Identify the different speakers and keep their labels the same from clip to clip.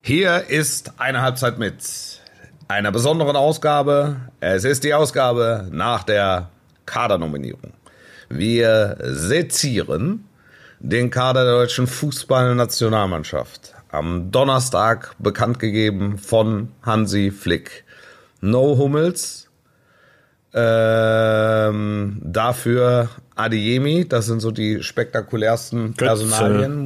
Speaker 1: Hier ist eine Halbzeit mit einer besonderen Ausgabe. Es ist die Ausgabe nach der Kadernominierung. Wir sezieren den Kader der deutschen Fußballnationalmannschaft. Am Donnerstag bekannt gegeben von Hansi Flick. No Hummels. Dafür Adeyemi, das sind so die spektakulärsten Personalien.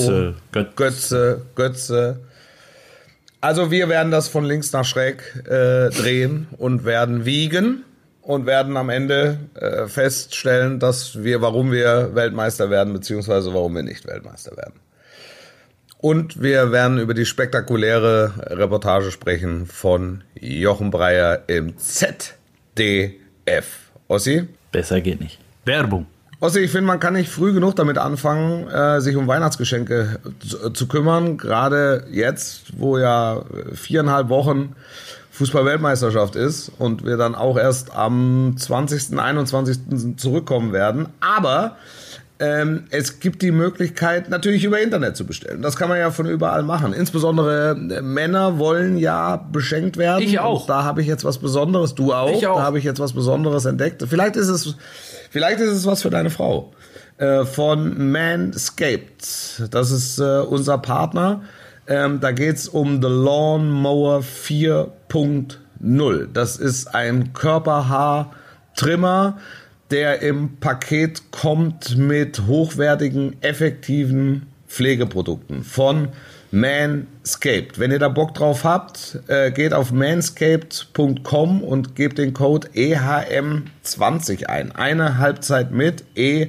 Speaker 1: Götze. Also wir werden das von links nach schräg drehen und werden wiegen und werden am Ende feststellen, warum wir Weltmeister werden, beziehungsweise warum wir nicht Weltmeister werden. Und wir werden über die spektakuläre Reportage sprechen von Jochen Breyer im ZDF. Ossi?
Speaker 2: Besser geht nicht. Werbung.
Speaker 1: Ossi, ich finde, man kann nicht früh genug damit anfangen, sich um Weihnachtsgeschenke zu kümmern. Gerade jetzt, wo ja 4,5 Wochen Fußball-Weltmeisterschaft ist und wir dann auch erst am 20., 21. zurückkommen werden. Aber es gibt die Möglichkeit, natürlich über Internet zu bestellen. Das kann man ja von überall machen. Insbesondere Männer wollen ja beschenkt werden.
Speaker 2: Ich auch.
Speaker 1: Und da habe ich jetzt was Besonderes. Du auch.
Speaker 2: Ich auch.
Speaker 1: Da habe ich jetzt was Besonderes entdeckt. Vielleicht ist es was für deine Frau. Von Manscaped. Das ist unser Partner. Da geht's um The Lawnmower 4.0. Das ist ein Körperhaartrimmer, der im Paket kommt mit hochwertigen, effektiven Pflegeprodukten von Manscaped. Wenn ihr da Bock drauf habt, geht auf manscaped.com und gebt den Code EHM20 ein. Eine Halbzeit mit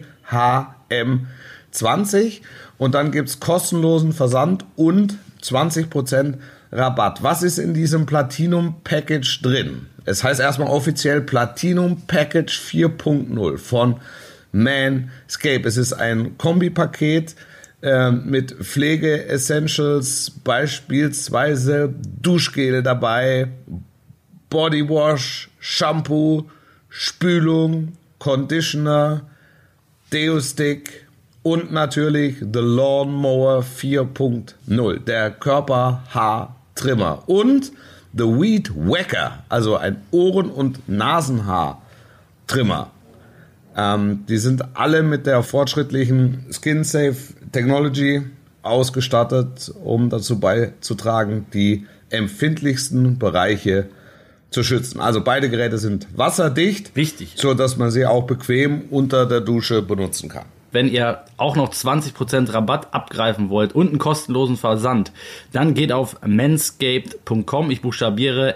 Speaker 1: EHM20 und dann gibt's kostenlosen Versand und 20% Rabatt. Was ist in diesem Platinum Package drin? Es heißt erstmal offiziell Platinum Package 4.0 von Manscaped. Es ist ein Kombipaket mit Pflege-Essentials, beispielsweise Duschgele dabei, Bodywash, Shampoo, Spülung, Conditioner, Deo-Stick und natürlich The Lawnmower 4.0, der Körperhaartrimmer und The Weed Wacker, also ein Ohren- und Nasenhaartrimmer. Die sind alle mit der fortschrittlichen Skin-Safe Technology ausgestattet, um dazu beizutragen, die empfindlichsten Bereiche zu schützen. Also beide Geräte sind wasserdicht,
Speaker 2: wichtig,
Speaker 1: sodass man sie auch bequem unter der Dusche benutzen kann.
Speaker 2: Wenn ihr auch noch 20% Rabatt abgreifen wollt und einen kostenlosen Versand, dann geht auf manscaped.com. Ich buchstabiere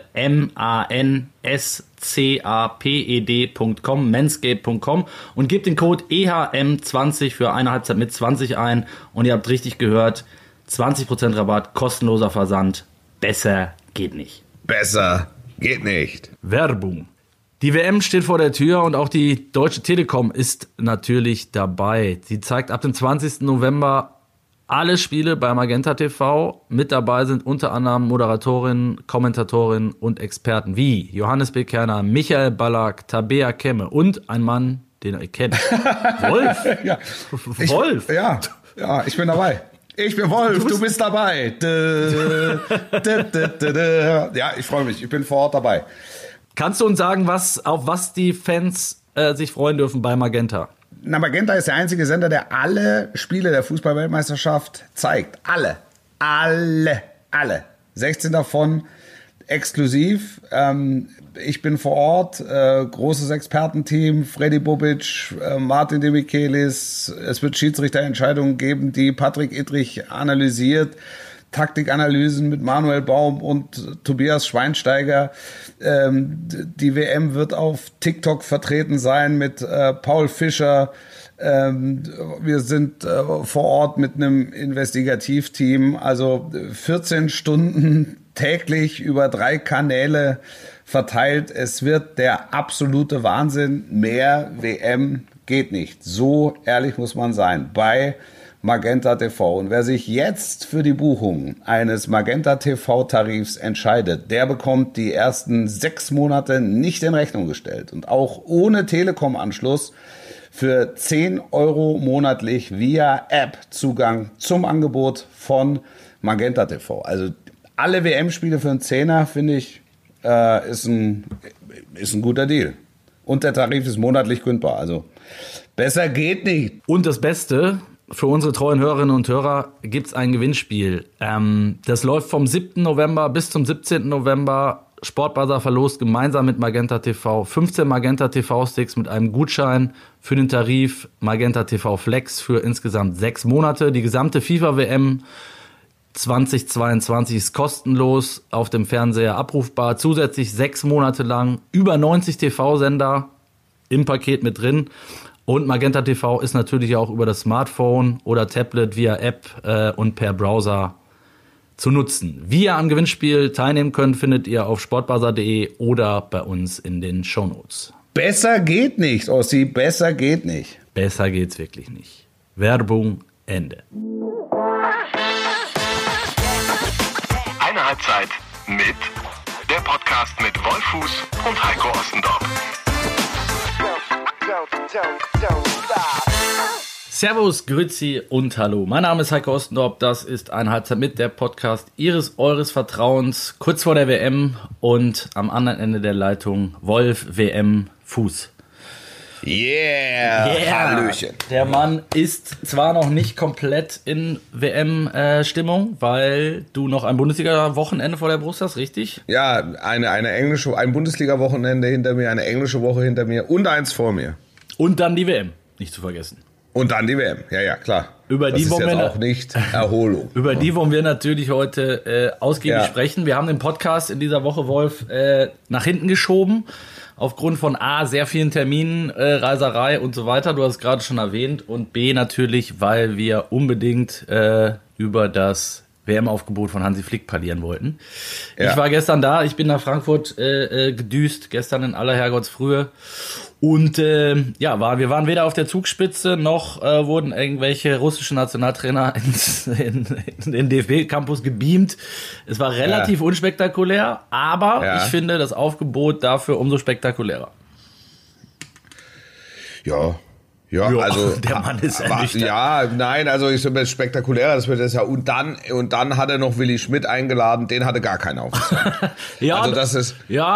Speaker 2: manscaped.com, manscaped.com und gebt den Code EHM20 für eine Halbzeit mit 20 ein. Und ihr habt richtig gehört, 20% Rabatt, kostenloser Versand. Besser geht nicht.
Speaker 1: Besser geht nicht.
Speaker 2: Werbung. Die WM steht vor der Tür und auch die Deutsche Telekom ist natürlich dabei. Sie zeigt ab dem 20. November alle Spiele bei Magenta TV. Mit dabei sind unter anderem Moderatorinnen, Kommentatorinnen und Experten wie Johannes B. Kerner, Michael Ballack, Tabea Kemme und ein Mann, den ihr kennt. Wolf.
Speaker 1: Ja.
Speaker 2: Wolf.
Speaker 1: Ich bin dabei. Ich bin Wolf, du bist dabei. Ja, ich freue mich. Ich bin vor Ort dabei.
Speaker 2: Kannst du uns sagen, auf was die Fans sich freuen dürfen bei Magenta?
Speaker 1: Na, Magenta ist der einzige Sender, der alle Spiele der Fußball-Weltmeisterschaft zeigt. Alle. 16 davon exklusiv. Ich bin vor Ort, großes Expertenteam, Freddy Bobic, Martin de Michelis. Es wird Schiedsrichterentscheidungen geben, die Patrick Ittrich analysiert. Taktikanalysen mit Manuel Baum und Tobias Schweinsteiger. Die WM wird auf TikTok vertreten sein mit Paul Fischer. Wir sind vor Ort mit einem Investigativteam. Also 14 Stunden täglich über 3 Kanäle verteilt. Es wird der absolute Wahnsinn. Mehr WM geht nicht. So ehrlich muss man sein. Bei Magenta TV. Und wer sich jetzt für die Buchung eines Magenta TV-Tarifs entscheidet, der bekommt die ersten 6 Monate nicht in Rechnung gestellt. Und auch ohne Telekom-Anschluss für 10 € monatlich via App Zugang zum Angebot von Magenta TV. Also alle WM-Spiele für einen Zehner, finde ich, ist ein guter Deal. Und der Tarif ist monatlich kündbar. Also besser geht nicht.
Speaker 2: Und das Beste, für unsere treuen Hörerinnen und Hörer gibt es ein Gewinnspiel. Das läuft vom 7. November bis zum 17. November. Sportbuzzer verlost gemeinsam mit Magenta TV 15 Magenta TV-Sticks mit einem Gutschein für den Tarif Magenta TV Flex für insgesamt 6 Monate. Die gesamte FIFA-WM 2022 ist kostenlos auf dem Fernseher abrufbar. Zusätzlich 6 Monate lang über 90 TV-Sender im Paket mit drin. Und Magenta TV ist natürlich auch über das Smartphone oder Tablet via App und per Browser zu nutzen. Wie ihr am Gewinnspiel teilnehmen könnt, findet ihr auf sportbuzzer.de oder bei uns in den Shownotes.
Speaker 1: Besser geht nicht, Ossi, besser geht nicht.
Speaker 2: Besser geht's wirklich nicht. Werbung Ende.
Speaker 3: Eine Halbzeit mit der Podcast mit Wolfuß und Heiko Ostendorf.
Speaker 2: Servus, Grüezi und Hallo. Mein Name ist Heiko Ostendorf. Das ist eine Halbzeit mit der Podcast eures Vertrauens. Kurz vor der WM und am anderen Ende der Leitung Wolf WM Fuß.
Speaker 1: Yeah. Hallöchen.
Speaker 2: Der Mann ist zwar noch nicht komplett in WM-Stimmung, weil du noch ein Bundesliga-Wochenende vor der Brust hast, richtig?
Speaker 1: Ja, ein Bundesliga-Wochenende hinter mir, eine englische Woche hinter mir und eins vor mir.
Speaker 2: Und dann die WM, nicht zu vergessen.
Speaker 1: Und dann die WM, ja, klar.
Speaker 2: Über
Speaker 1: das
Speaker 2: die
Speaker 1: ist
Speaker 2: wollen
Speaker 1: jetzt
Speaker 2: wir
Speaker 1: auch nicht Erholung.
Speaker 2: Über die wollen wir natürlich heute ausgiebig sprechen. Wir haben den Podcast in dieser Woche, Wolf, nach hinten geschoben. Aufgrund von A, sehr vielen Terminen, Reiserei und so weiter. Du hast es gerade schon erwähnt. Und B, natürlich, weil wir unbedingt über das WM-Aufgebot von Hansi Flick parlieren wollten. Ja. Ich war gestern da. Ich bin nach Frankfurt gedüst. Gestern in aller Herrgottsfrühe. Und wir waren weder auf der Zugspitze, noch wurden irgendwelche russischen Nationaltrainer in den DFB-Campus gebeamt. Es war relativ unspektakulär, aber ich finde das Aufgebot dafür umso spektakulärer.
Speaker 1: Ja, also
Speaker 2: der Mann ist ernüchtert.
Speaker 1: Ja, nein, also ich finde es spektakulärer, das wird das ja. Und dann hat er noch Willi Schmidt eingeladen, den hatte gar keiner aufgezogen. Also das ist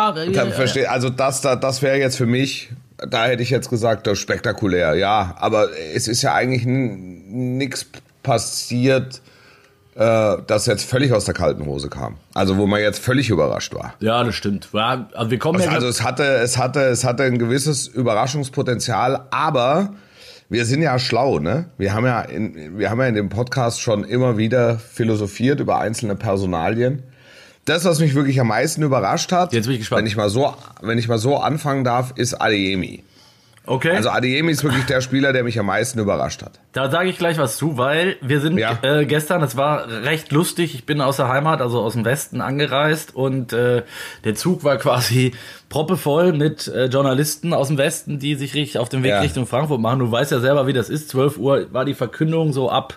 Speaker 1: also das wäre jetzt für mich. Da hätte ich jetzt gesagt, das ist spektakulär, ja. Aber es ist ja eigentlich nichts passiert, das jetzt völlig aus der kalten Hose kam. Also wo man jetzt völlig überrascht war.
Speaker 2: Ja, das stimmt. Ja, also wir kommen
Speaker 1: es hatte ein gewisses Überraschungspotenzial, aber wir sind ja schlau, ne? Wir haben ja in dem Podcast schon immer wieder philosophiert über einzelne Personalien. Das, was mich wirklich am meisten überrascht hat,
Speaker 2: jetzt bin ich gespannt.
Speaker 1: Wenn ich mal so anfangen darf, ist Adeyemi.
Speaker 2: Okay.
Speaker 1: Also Adeyemi ist wirklich der Spieler, der mich am meisten überrascht hat.
Speaker 2: Da sage ich gleich was zu, weil wir sind gestern, es war recht lustig, ich bin aus der Heimat, also aus dem Westen angereist und der Zug war quasi proppevoll mit Journalisten aus dem Westen, die sich richtig auf den Weg Richtung Frankfurt machen. Du weißt ja selber, wie das ist. 12 Uhr war die Verkündung, so ab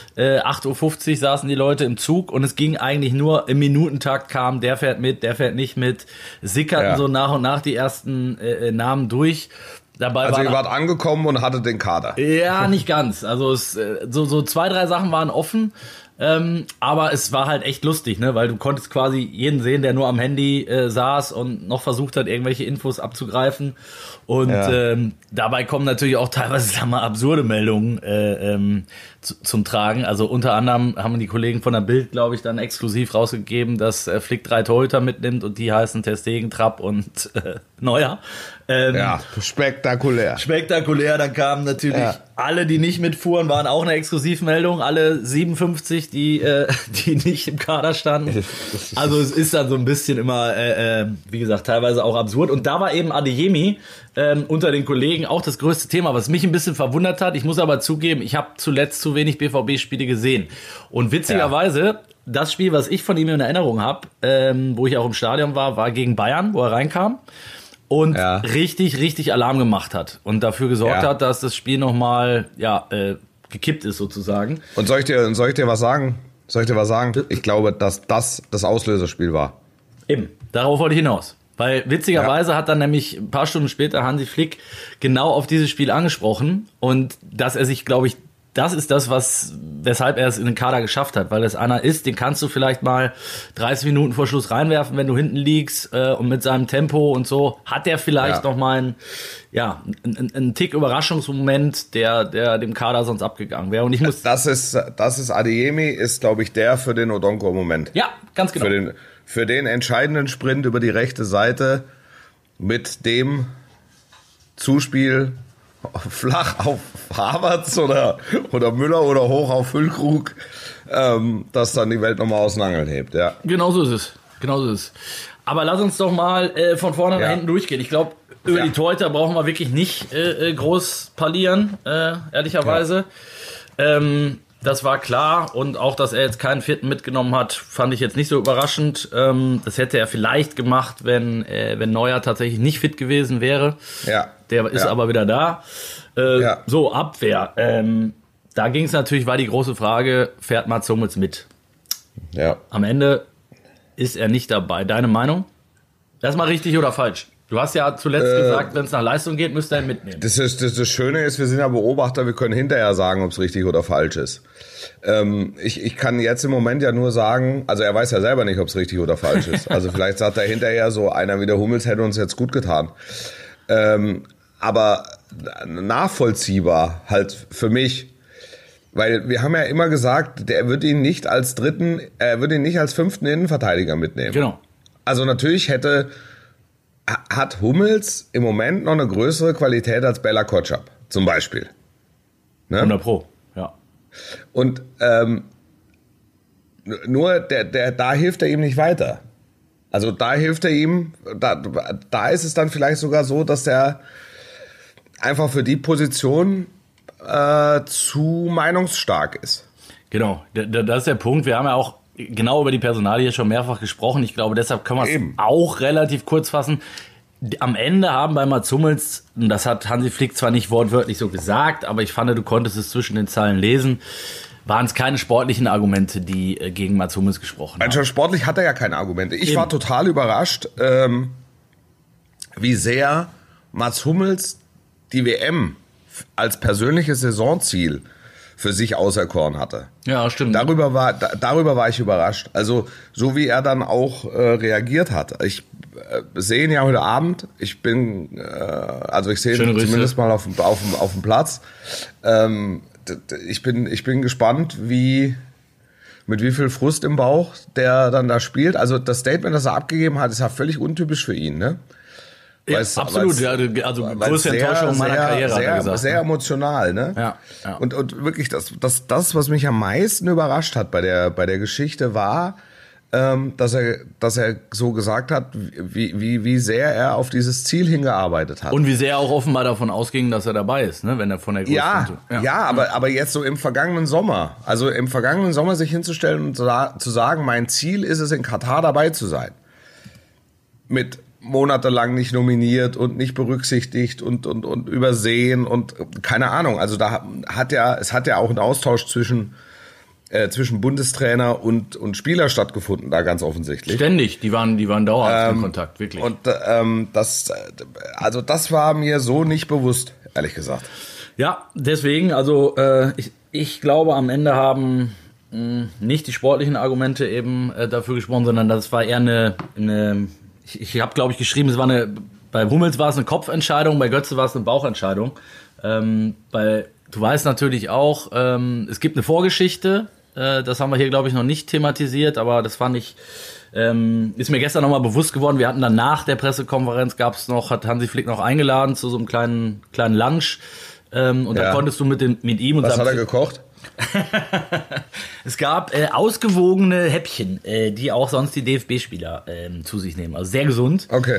Speaker 2: 8.50 Uhr saßen die Leute im Zug und es ging eigentlich nur im Minutentakt kam, der fährt mit, der fährt nicht mit. Sickerten so nach und nach die ersten Namen durch. Dabei
Speaker 1: also ihr wart angekommen und hattet den Kader.
Speaker 2: Ja, nicht ganz. Also so 2, 3 Sachen waren offen. Aber es war halt echt lustig, ne, weil du konntest quasi jeden sehen, der nur am Handy saß und noch versucht hat, irgendwelche Infos abzugreifen. Und dabei kommen natürlich auch teilweise, sagen wir mal, absurde Meldungen zum Tragen. Also unter anderem haben die Kollegen von der Bild, glaube ich, dann exklusiv rausgegeben, dass Flick 3 Torhüter mitnimmt und die heißen Ter Stegen, Trapp und Neuer.
Speaker 1: Spektakulär.
Speaker 2: Spektakulär, dann kamen natürlich alle, die nicht mitfuhren, waren auch eine Exklusivmeldung. Alle 57, die nicht im Kader standen. Also es ist dann so ein bisschen immer, wie gesagt, teilweise auch absurd. Und da war eben Adeyemi unter den Kollegen auch das größte Thema, was mich ein bisschen verwundert hat. Ich muss aber zugeben, ich habe zuletzt zu wenig BVB-Spiele gesehen. Und witzigerweise, das Spiel, was ich von ihm in Erinnerung habe, wo ich auch im Stadion war gegen Bayern, wo er reinkam. Und richtig, richtig Alarm gemacht hat und dafür gesorgt hat, dass das Spiel nochmal gekippt ist sozusagen.
Speaker 1: Und soll ich dir was sagen? Ich glaube, dass das Auslöserspiel war.
Speaker 2: Eben, darauf wollte ich hinaus. Weil witzigerweise hat dann nämlich ein paar Stunden später Hansi Flick genau auf dieses Spiel angesprochen und dass er sich, glaube ich, das ist das, weshalb er es in den Kader geschafft hat, weil es einer ist, den kannst du vielleicht mal 30 Minuten vor Schluss reinwerfen, wenn du hinten liegst, und mit seinem Tempo und so hat der vielleicht noch mal einen Tick Überraschungsmoment, der dem Kader sonst abgegangen wäre. Und ich muss
Speaker 4: das ist Adeyemi ist, glaube ich, der für den Odonko-Moment.
Speaker 2: Ja, ganz genau.
Speaker 4: Für den entscheidenden Sprint über die rechte Seite mit dem Zuspiel flach auf Havertz oder Müller oder hoch auf Füllkrug, das dann die Welt nochmal aus den Angeln hebt. Ja.
Speaker 2: Genau so ist es. Aber lass uns doch mal von vorne nach hinten durchgehen. Ich glaube, über die Torhüter brauchen wir wirklich nicht groß parlieren, ehrlicherweise. Ja. Das war klar, und auch, dass er jetzt keinen vierten mitgenommen hat, fand ich jetzt nicht so überraschend. Das hätte er vielleicht gemacht, wenn Neuer tatsächlich nicht fit gewesen wäre. Ja. Der ist aber wieder da. So, Abwehr. Da ging es natürlich, war die große Frage, fährt Mats Hummels mit? Ja. Am Ende ist er nicht dabei. Deine Meinung? Das ist mal richtig oder falsch? Du hast ja zuletzt gesagt, wenn es nach Leistung geht, müsst ihr ihn mitnehmen. Das Schöne ist, wir sind ja Beobachter, wir können hinterher sagen, ob es richtig oder falsch ist. Ich kann jetzt im Moment ja nur sagen, also er weiß ja selber nicht, ob es richtig oder falsch ist. Also vielleicht sagt er hinterher so, einer wie der Hummels hätte uns jetzt gut getan. Aber nachvollziehbar halt für mich, weil wir haben ja immer gesagt, er wird ihn nicht als fünften Innenverteidiger mitnehmen. Genau. Also natürlich hat Hummels im Moment noch eine größere Qualität als Bella Kotschap, zum Beispiel. Ne? 100%, ja.
Speaker 4: Und nur da hilft er ihm nicht weiter. Also da hilft er ihm, da ist es dann vielleicht sogar so, dass er einfach für die Position zu meinungsstark ist.
Speaker 2: Genau, das ist der Punkt. Wir haben ja auch genau über die Personalie schon mehrfach gesprochen. Ich glaube, deshalb können wir es auch relativ kurz fassen. Am Ende haben bei Mats Hummels, und das hat Hansi Flick zwar nicht wortwörtlich so gesagt, aber ich fand, du konntest es zwischen den Zeilen lesen, waren es keine sportlichen Argumente, die gegen Mats Hummels gesprochen haben.
Speaker 4: Also sportlich hat er ja keine Argumente. Ich war total überrascht, wie sehr Mats Hummels die WM als persönliches Saisonziel für sich auserkoren hatte.
Speaker 2: Ja, stimmt.
Speaker 4: Darüber war ich überrascht. Also so wie er dann auch reagiert hat. Ich sehe ihn ja heute Abend. Ich sehe ihn zumindest mal auf dem Platz. Ich bin gespannt, mit wie viel Frust im Bauch der dann da spielt. Also das Statement, das er abgegeben hat, ist ja völlig untypisch für ihn, ne?
Speaker 2: Ja, absolut, also größte Enttäuschung meiner Karriere, hat er gesagt.
Speaker 4: Sehr emotional, ne? Ja. Und wirklich das, was mich am meisten überrascht hat bei der Geschichte war, dass er so gesagt hat, wie sehr er auf dieses Ziel hingearbeitet hat.
Speaker 2: Und wie sehr er auch offenbar davon ausging, dass er dabei ist, ne? Wenn er von der
Speaker 4: größten... Aber jetzt so im vergangenen Sommer, sich hinzustellen und zu sagen, mein Ziel ist es, in Katar dabei zu sein. Mit monatelang nicht nominiert und nicht berücksichtigt und übersehen und keine Ahnung. Also es hat ja auch ein Austausch zwischen Bundestrainer und Spieler stattgefunden, da ganz offensichtlich.
Speaker 2: Ständig, die waren dauerhaft in Kontakt, wirklich.
Speaker 4: Und das war mir so nicht bewusst, ehrlich gesagt.
Speaker 2: Ja, deswegen, also ich glaube, am Ende haben nicht die sportlichen Argumente eben dafür gesprochen, sondern das war eher eine ich habe, glaube ich, geschrieben, bei Hummels war es eine Kopfentscheidung, bei Götze war es eine Bauchentscheidung. Du weißt natürlich auch, es gibt eine Vorgeschichte, das haben wir hier, glaube ich, noch nicht thematisiert, aber das fand ich, ist mir gestern nochmal bewusst geworden. Wir hatten dann nach der Pressekonferenz, hat Hansi Flick noch eingeladen zu so einem kleinen Lunch, und da konntest du mit ihm und
Speaker 4: was hat er gekocht?
Speaker 2: Es gab ausgewogene Häppchen, die auch sonst die DFB-Spieler zu sich nehmen. Also sehr gesund.
Speaker 4: Okay.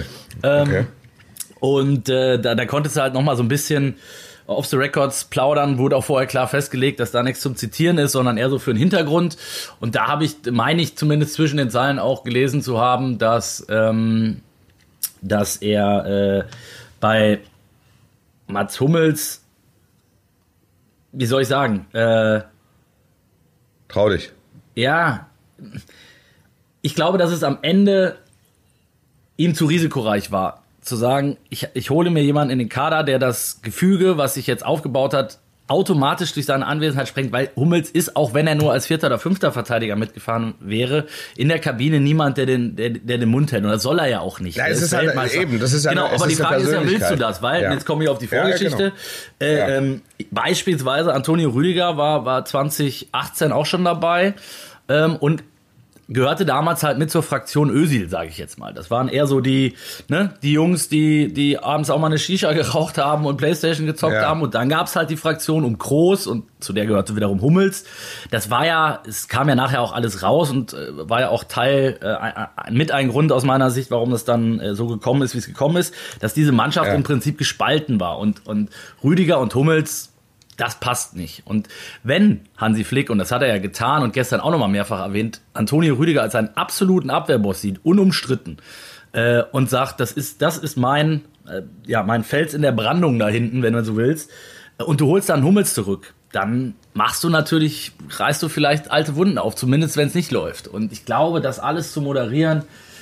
Speaker 2: Und da konntest du halt nochmal so ein bisschen off the records plaudern. Wurde auch vorher klar festgelegt, dass da nichts zum Zitieren ist, sondern eher so für den Hintergrund. Und da meine ich zumindest zwischen den Zeilen auch gelesen zu haben, dass er bei Mats Hummels, wie soll ich sagen?
Speaker 4: Trau dich.
Speaker 2: Ja, ich glaube, dass es am Ende ihm zu risikoreich war, zu sagen, ich hole mir jemanden in den Kader, der das Gefüge, was sich jetzt aufgebaut hat, automatisch durch seine Anwesenheit sprengt, weil Hummels ist, auch wenn er nur als 4. oder 5. Verteidiger mitgefahren wäre, in der Kabine niemand, der den Mund hält. Und das soll er ja auch nicht.
Speaker 4: Ja, es ist halt eben, das ist ja
Speaker 2: genau, aber die Frage ist ja, willst du das? Weil, jetzt komme ich auf die Vorgeschichte, beispielsweise Antonio Rüdiger war 2018 auch schon dabei und gehörte damals halt mit zur Fraktion Özil, sage ich jetzt mal. Das waren eher so die Jungs, die abends auch mal eine Shisha geraucht haben und Playstation gezockt haben. Und dann gab's halt die Fraktion um Kroos und zu der gehörte wiederum Hummels. Das war ja, es kam ja nachher auch alles raus und war ja auch Teil, mit ein Grund aus meiner Sicht, warum das dann so gekommen ist, wie es gekommen ist, dass diese Mannschaft im Prinzip gespalten war. Und Rüdiger und Hummels, das passt nicht. Und wenn Hansi Flick, und das hat er ja getan und gestern auch nochmal mehrfach erwähnt, Antonio Rüdiger als einen absoluten Abwehrboss sieht, unumstritten, und sagt, das ist mein Fels in der Brandung da hinten, wenn du so willst, und du holst dann Hummels zurück, dann reißt du vielleicht alte Wunden auf, zumindest wenn es nicht läuft. Und ich glaube, das alles zu moderieren,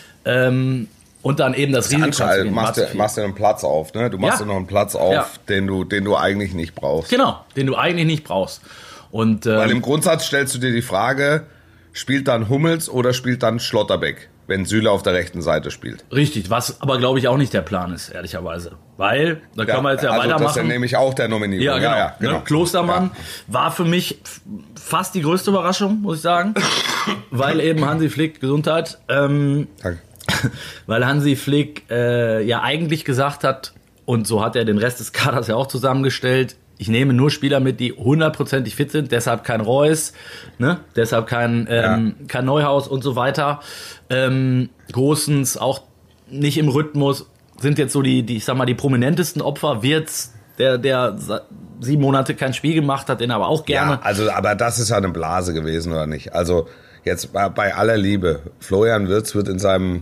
Speaker 2: und dann eben das Risiko
Speaker 4: zu machst dir einen Platz auf, ne? Du machst dir noch einen Platz auf, den du eigentlich nicht brauchst.
Speaker 2: Genau, den du eigentlich nicht brauchst. Und,
Speaker 4: weil im Grundsatz stellst du dir die Frage, spielt dann Hummels oder spielt dann Schlotterbeck, wenn Süle auf der rechten Seite spielt?
Speaker 2: Richtig, was aber glaube ich auch nicht der Plan ist, ehrlicherweise. Weil, da können wir jetzt weitermachen.
Speaker 4: Das ist ja nämlich auch der Nominierung.
Speaker 2: Ja, genau. Ne? Klostermann war für mich fast die größte Überraschung, muss ich sagen. Weil eben Hansi Flick, Gesundheit,
Speaker 4: Danke.
Speaker 2: Weil Hansi Flick ja eigentlich gesagt hat, und so hat er den Rest des Kaders ja auch zusammengestellt, ich nehme nur Spieler mit, die 100% fit sind, deshalb kein Reus, ne? Deshalb kein Neuhaus und so weiter. Großens auch nicht im Rhythmus, sind jetzt so die prominentesten Opfer. Wirtz, der 7 Monate kein Spiel gemacht hat, den aber auch gerne.
Speaker 4: Ja, also, aber das ist ja eine Blase gewesen, oder nicht? Also, jetzt bei aller Liebe, Florian Wirtz wird in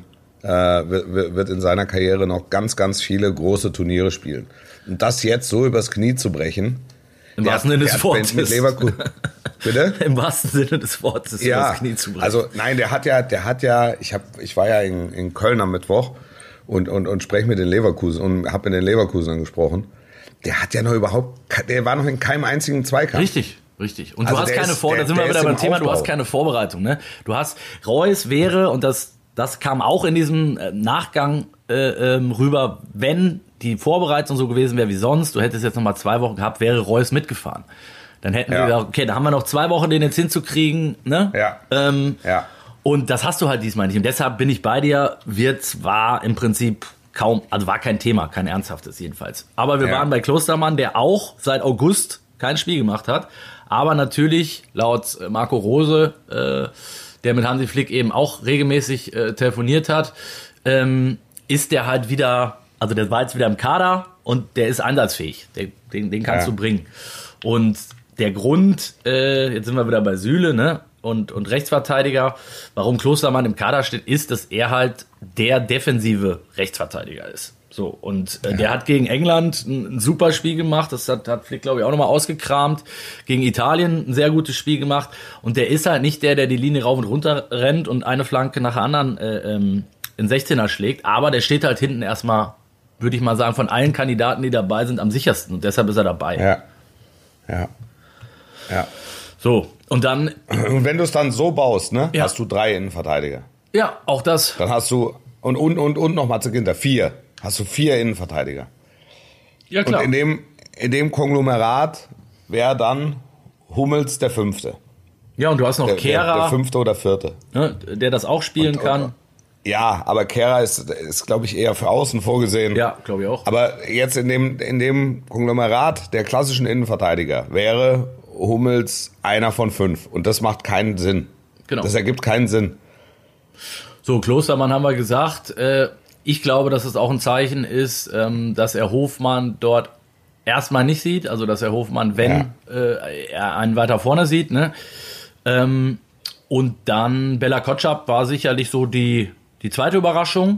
Speaker 4: seiner Karriere noch ganz, ganz viele große Turniere spielen. Und das jetzt so übers Knie zu brechen.
Speaker 2: Im wahrsten Sinne des Wortes.
Speaker 4: Mit Leverkusen. Bitte?
Speaker 2: Im wahrsten Sinne des Wortes übers Knie zu brechen.
Speaker 4: Also nein, der hat ja, ich war ja in Köln am Mittwoch und spreche mit den Leverkusen und habe mit den Leverkusenern gesprochen. Der hat ja der war noch in keinem einzigen Zweikampf.
Speaker 2: Richtig. Und also du hast keine Vorbereitung, da sind wir wieder beim Thema, du hast keine Vorbereitung, ne? Du hast, Reus wäre, und das kam auch in diesem Nachgang rüber, wenn die Vorbereitung so gewesen wäre wie sonst, du hättest jetzt nochmal 2 Wochen gehabt, wäre Reus mitgefahren. Dann hätten wir gesagt, okay, da haben wir noch 2 Wochen, den jetzt hinzukriegen, ne?
Speaker 4: Ja.
Speaker 2: Und das hast du halt diesmal nicht. Und deshalb bin ich bei dir, Wirtz war im Prinzip war kein Thema, kein ernsthaftes jedenfalls. Aber wir waren bei Klostermann, der auch seit August kein Spiel gemacht hat, aber natürlich laut Marco Rose, der mit Hansi Flick eben auch regelmäßig telefoniert hat, ist der halt wieder, also der war jetzt wieder im Kader und der ist einsatzfähig, den kannst du bringen. Und der Grund, jetzt sind wir wieder bei Süle, ne? Und Rechtsverteidiger, warum Klostermann im Kader steht, ist, dass er halt der defensive Rechtsverteidiger ist. So, und der hat gegen England ein super Spiel gemacht, das hat Flick, glaube ich, auch nochmal ausgekramt, gegen Italien ein sehr gutes Spiel gemacht, und der ist halt nicht der die Linie rauf und runter rennt und eine Flanke nach der anderen in 16er schlägt, aber der steht halt hinten erstmal, würde ich mal sagen, von allen Kandidaten, die dabei sind, am sichersten, und deshalb ist er dabei.
Speaker 4: Ja.
Speaker 2: So, und dann...
Speaker 4: Und wenn du es dann so baust, ne, hast du 3 Innenverteidiger.
Speaker 2: Ja, auch das.
Speaker 4: Dann hast du, und nochmal zu Ginter, 4. Hast du 4 Innenverteidiger.
Speaker 2: Ja, klar.
Speaker 4: Und in dem Konglomerat wäre dann Hummels der 5.
Speaker 2: Ja, und du hast noch Kehrer.
Speaker 4: Der 5. oder 4.
Speaker 2: Ne, der das auch spielen kann.
Speaker 4: Ja, aber Kehrer ist glaube ich, eher für außen vorgesehen.
Speaker 2: Ja, glaube ich auch.
Speaker 4: Aber jetzt in dem Konglomerat der klassischen Innenverteidiger wäre Hummels einer von 5. Und das macht keinen Sinn.
Speaker 2: Genau.
Speaker 4: Das ergibt keinen Sinn.
Speaker 2: So, Klostermann haben wir gesagt. Ich glaube, dass es auch ein Zeichen ist, dass er Hofmann dort erstmal nicht sieht. Also, dass er Hofmann, wenn er einen weiter vorne sieht. Ne? Und dann Bella Kotschap war sicherlich so die zweite Überraschung.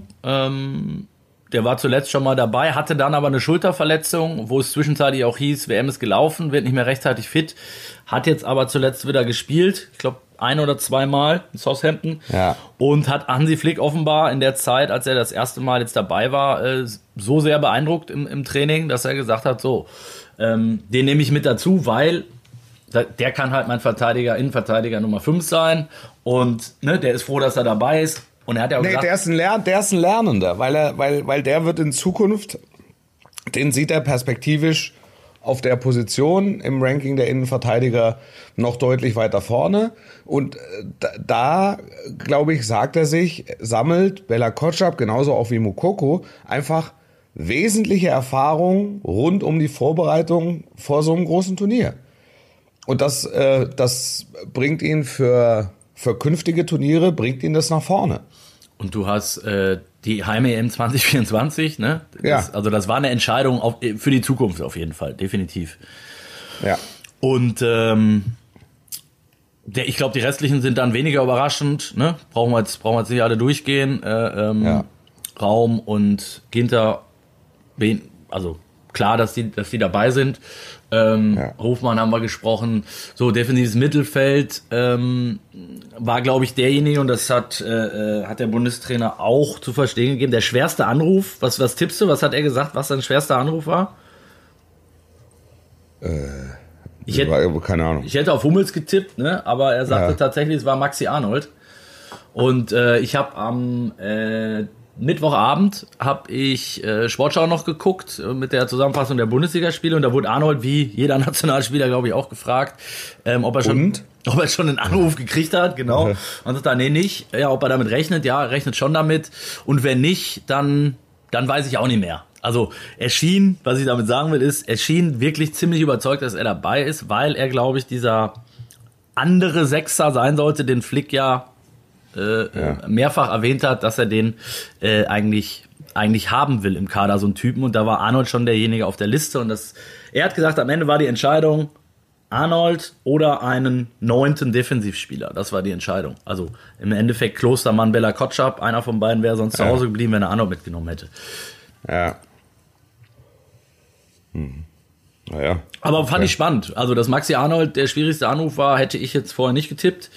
Speaker 2: Der war zuletzt schon mal dabei, hatte dann aber eine Schulterverletzung, wo es zwischenzeitlich auch hieß, WM ist gelaufen, wird nicht mehr rechtzeitig fit. Hat jetzt aber zuletzt wieder gespielt. Ich glaube, 1 oder 2 Mal in Southampton.
Speaker 4: Ja.
Speaker 2: Und hat Hansi Flick offenbar in der Zeit, als er das erste Mal jetzt dabei war, so sehr beeindruckt im Training, dass er gesagt hat, so, Den nehme ich mit dazu, weil der kann halt mein Innenverteidiger Nummer 5 sein. Und ne, der ist froh, dass er dabei ist. Und er hat ja auch gesagt,
Speaker 4: der ist ein Lernender, weil der wird in Zukunft, den sieht er perspektivisch auf der Position im Ranking der Innenverteidiger noch deutlich weiter vorne. Und da, glaube ich, sagt er sich, sammelt Bella Kotschap, genauso auch wie Moukoko, einfach wesentliche Erfahrung rund um die Vorbereitung vor so einem großen Turnier. Und das bringt ihn für künftige Turniere, bringt ihn das nach vorne.
Speaker 2: Und du hast die Heim-EM 2024, ne? Also das war eine Entscheidung für die Zukunft auf jeden Fall, definitiv.
Speaker 4: Ja.
Speaker 2: Und ich glaube, die restlichen sind dann weniger überraschend, ne? Brauchen wir jetzt nicht alle durchgehen. Raum und Ginter, also klar, dass die dabei sind. Hofmann haben wir gesprochen. So, defensives Mittelfeld war, glaube ich, derjenige, und das hat der Bundestrainer auch zu verstehen gegeben, der schwerste Anruf. Was tippst du? Was hat er gesagt, was sein schwerster Anruf war?
Speaker 4: Keine Ahnung.
Speaker 2: Ich hätte auf Hummels getippt, ne? Aber er sagte tatsächlich, es war Maxi Arnold. Und ich habe am Mittwochabend habe ich Sportschau noch geguckt mit der Zusammenfassung der Bundesligaspiele, und da wurde Arnold, wie jeder Nationalspieler, glaube ich, auch gefragt, ob er schon einen Anruf gekriegt hat, genau. Und sagt er, nee, nicht. Ja, ob er damit rechnet, ja, er rechnet schon damit. Und wenn nicht, dann weiß ich auch nicht mehr. Also was ich damit sagen will, ist, er schien wirklich ziemlich überzeugt, dass er dabei ist, weil er, glaube ich, dieser andere Sechser sein sollte, den Flick mehrfach erwähnt hat, dass er den eigentlich haben will im Kader, so einen Typen. Und da war Arnold schon derjenige auf der Liste. Und er hat gesagt, am Ende war die Entscheidung Arnold oder einen 9. Defensivspieler. Das war die Entscheidung. Also im Endeffekt Klostermann, Bella Kotschap. Einer von beiden wäre sonst zu Hause geblieben, wenn er Arnold mitgenommen hätte.
Speaker 4: Ja. Naja.
Speaker 2: Aber fand ich spannend. Also, dass Maxi Arnold der schwierigste Anruf war, hätte ich jetzt vorher nicht getippt.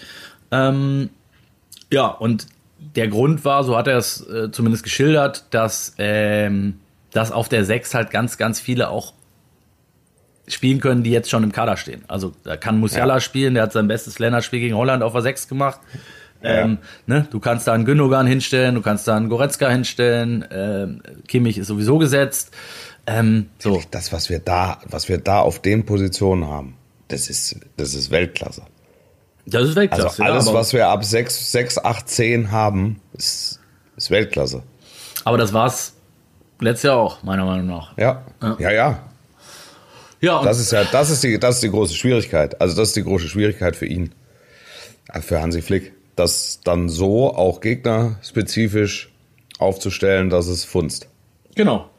Speaker 2: Ja, und der Grund war, so hat er es zumindest geschildert, dass auf der 6 halt ganz, ganz viele auch spielen können, die jetzt schon im Kader stehen. Also da kann Musiala spielen, der hat sein bestes Länderspiel gegen Holland auf der 6 gemacht. Du kannst da einen Gündogan hinstellen, du kannst da einen Goretzka hinstellen, Kimmich ist sowieso gesetzt. So.
Speaker 4: Das, was wir da auf den Positionen haben, das ist Weltklasse.
Speaker 2: Das ist Weltklasse.
Speaker 4: Also alles, was wir ab 6, 8, 10 haben, ist Weltklasse.
Speaker 2: Aber das war's letztes Jahr auch, meiner Meinung nach.
Speaker 4: Ja. Ja, und das ist die große Schwierigkeit. Also das ist die große Schwierigkeit für ihn, für Hansi Flick, das dann so auch gegnerspezifisch aufzustellen, dass es funzt.
Speaker 2: Genau.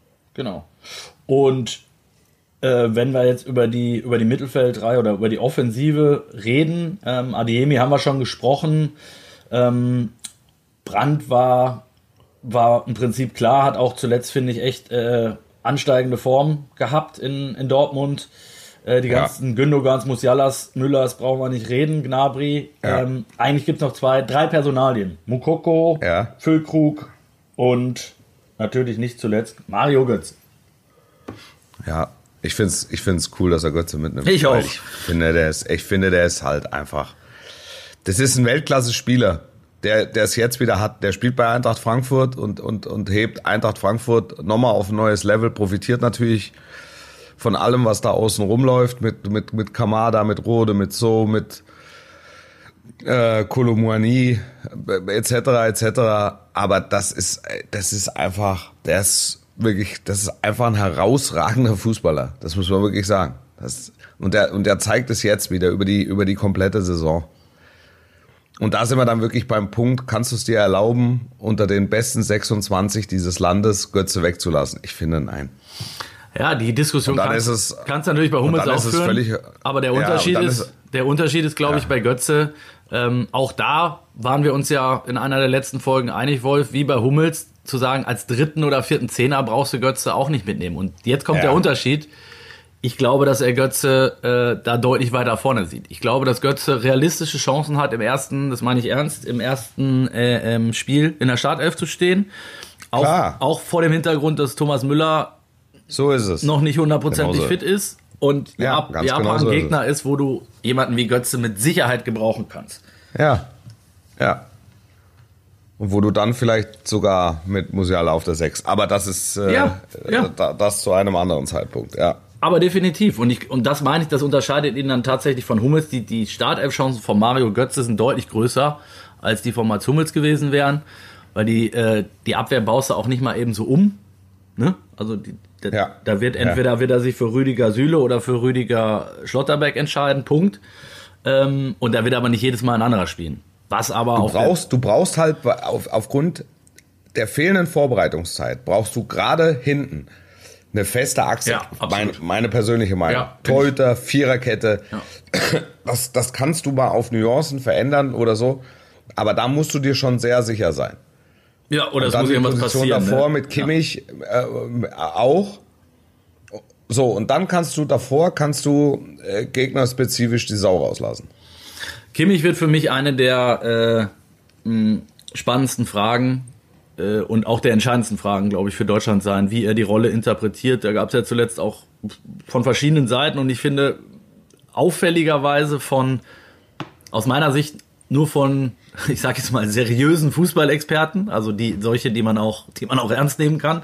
Speaker 2: Und wenn wir jetzt über die Mittelfeldreihe oder über die Offensive reden, Adeyemi haben wir schon gesprochen. Brandt war im Prinzip klar, hat auch zuletzt, finde ich, echt ansteigende Form gehabt in Dortmund. Die ganzen Gündogans, Musialas, Müllers brauchen wir nicht reden, Gnabry. Eigentlich gibt es noch 3 Personalien. Moukoko, Füllkrug und natürlich nicht zuletzt Mario Götze.
Speaker 4: Ja, ich find's cool, dass er Götze mitnimmt.
Speaker 2: Ich auch.
Speaker 4: Ich finde, der ist halt einfach. Das ist ein Weltklasse-Spieler, der es jetzt wieder hat. Der spielt bei Eintracht Frankfurt und hebt Eintracht Frankfurt nochmal auf ein neues Level, profitiert natürlich von allem, was da außen rumläuft, mit Kamada, mit Rode, mit So, mit Kolo-Muani, etc. Aber das ist einfach ein herausragender Fußballer. Das muss man wirklich sagen. Und der zeigt es jetzt wieder über die komplette Saison. Und da sind wir dann wirklich beim Punkt, kannst du es dir erlauben, unter den besten 26 dieses Landes Götze wegzulassen? Ich finde, nein.
Speaker 2: Ja, die Diskussion kannst du natürlich bei Hummels auch führen, aber der Unterschied ist, glaube ich, bei Götze, auch da waren wir uns ja in einer der letzten Folgen einig, Wolf, wie bei Hummels, zu sagen, als 3. oder 4. Zehner brauchst du Götze auch nicht mitnehmen. Und jetzt kommt der Unterschied. Ich glaube, dass er Götze da deutlich weiter vorne sieht. Ich glaube, dass Götze realistische Chancen hat, das meine ich ernst, im ersten Spiel in der Startelf zu stehen. Auch vor dem Hintergrund, dass Thomas Müller
Speaker 4: So ist es.
Speaker 2: Noch nicht hundertprozentig fit ist. Und
Speaker 4: Japan
Speaker 2: ein Gegner ist, wo du jemanden wie Götze mit Sicherheit gebrauchen kannst.
Speaker 4: Ja. Und wo du dann vielleicht sogar mit Musiala auf der 6. Aber das ist das zu einem anderen Zeitpunkt, ja.
Speaker 2: Aber definitiv. Und das meine ich, das unterscheidet ihn dann tatsächlich von Hummels. Die Startelf-Chancen von Mario Götze sind deutlich größer, als die von Mats Hummels gewesen wären. Weil die Abwehr baust du auch nicht mal eben so um. Ne? Also da wird entweder wird er sich für Rüdiger Süle oder für Rüdiger Schlotterbeck entscheiden, Punkt. Und da wird aber nicht jedes Mal ein anderer spielen. Was aber
Speaker 4: du brauchst halt aufgrund der fehlenden Vorbereitungszeit, brauchst du gerade hinten eine feste Achse. Ja, meine persönliche Meinung. Ja, Torhüter, Viererkette. Ja. Das kannst du mal auf Nuancen verändern oder so. Aber da musst du dir schon sehr sicher sein.
Speaker 2: Ja, oder es muss irgendwas passieren.
Speaker 4: Davor mit Kimmich auch. So, und dann kannst du gegnerspezifisch die Sau rauslassen.
Speaker 2: Kimmich wird für mich eine der spannendsten Fragen und auch der entscheidendsten Fragen, glaube ich, für Deutschland sein, wie er die Rolle interpretiert. Da gab es ja zuletzt auch von verschiedenen Seiten und ich finde auffälligerweise aus meiner Sicht nur von, ich sage jetzt mal, seriösen Fußballexperten, also solche, die man auch ernst nehmen kann,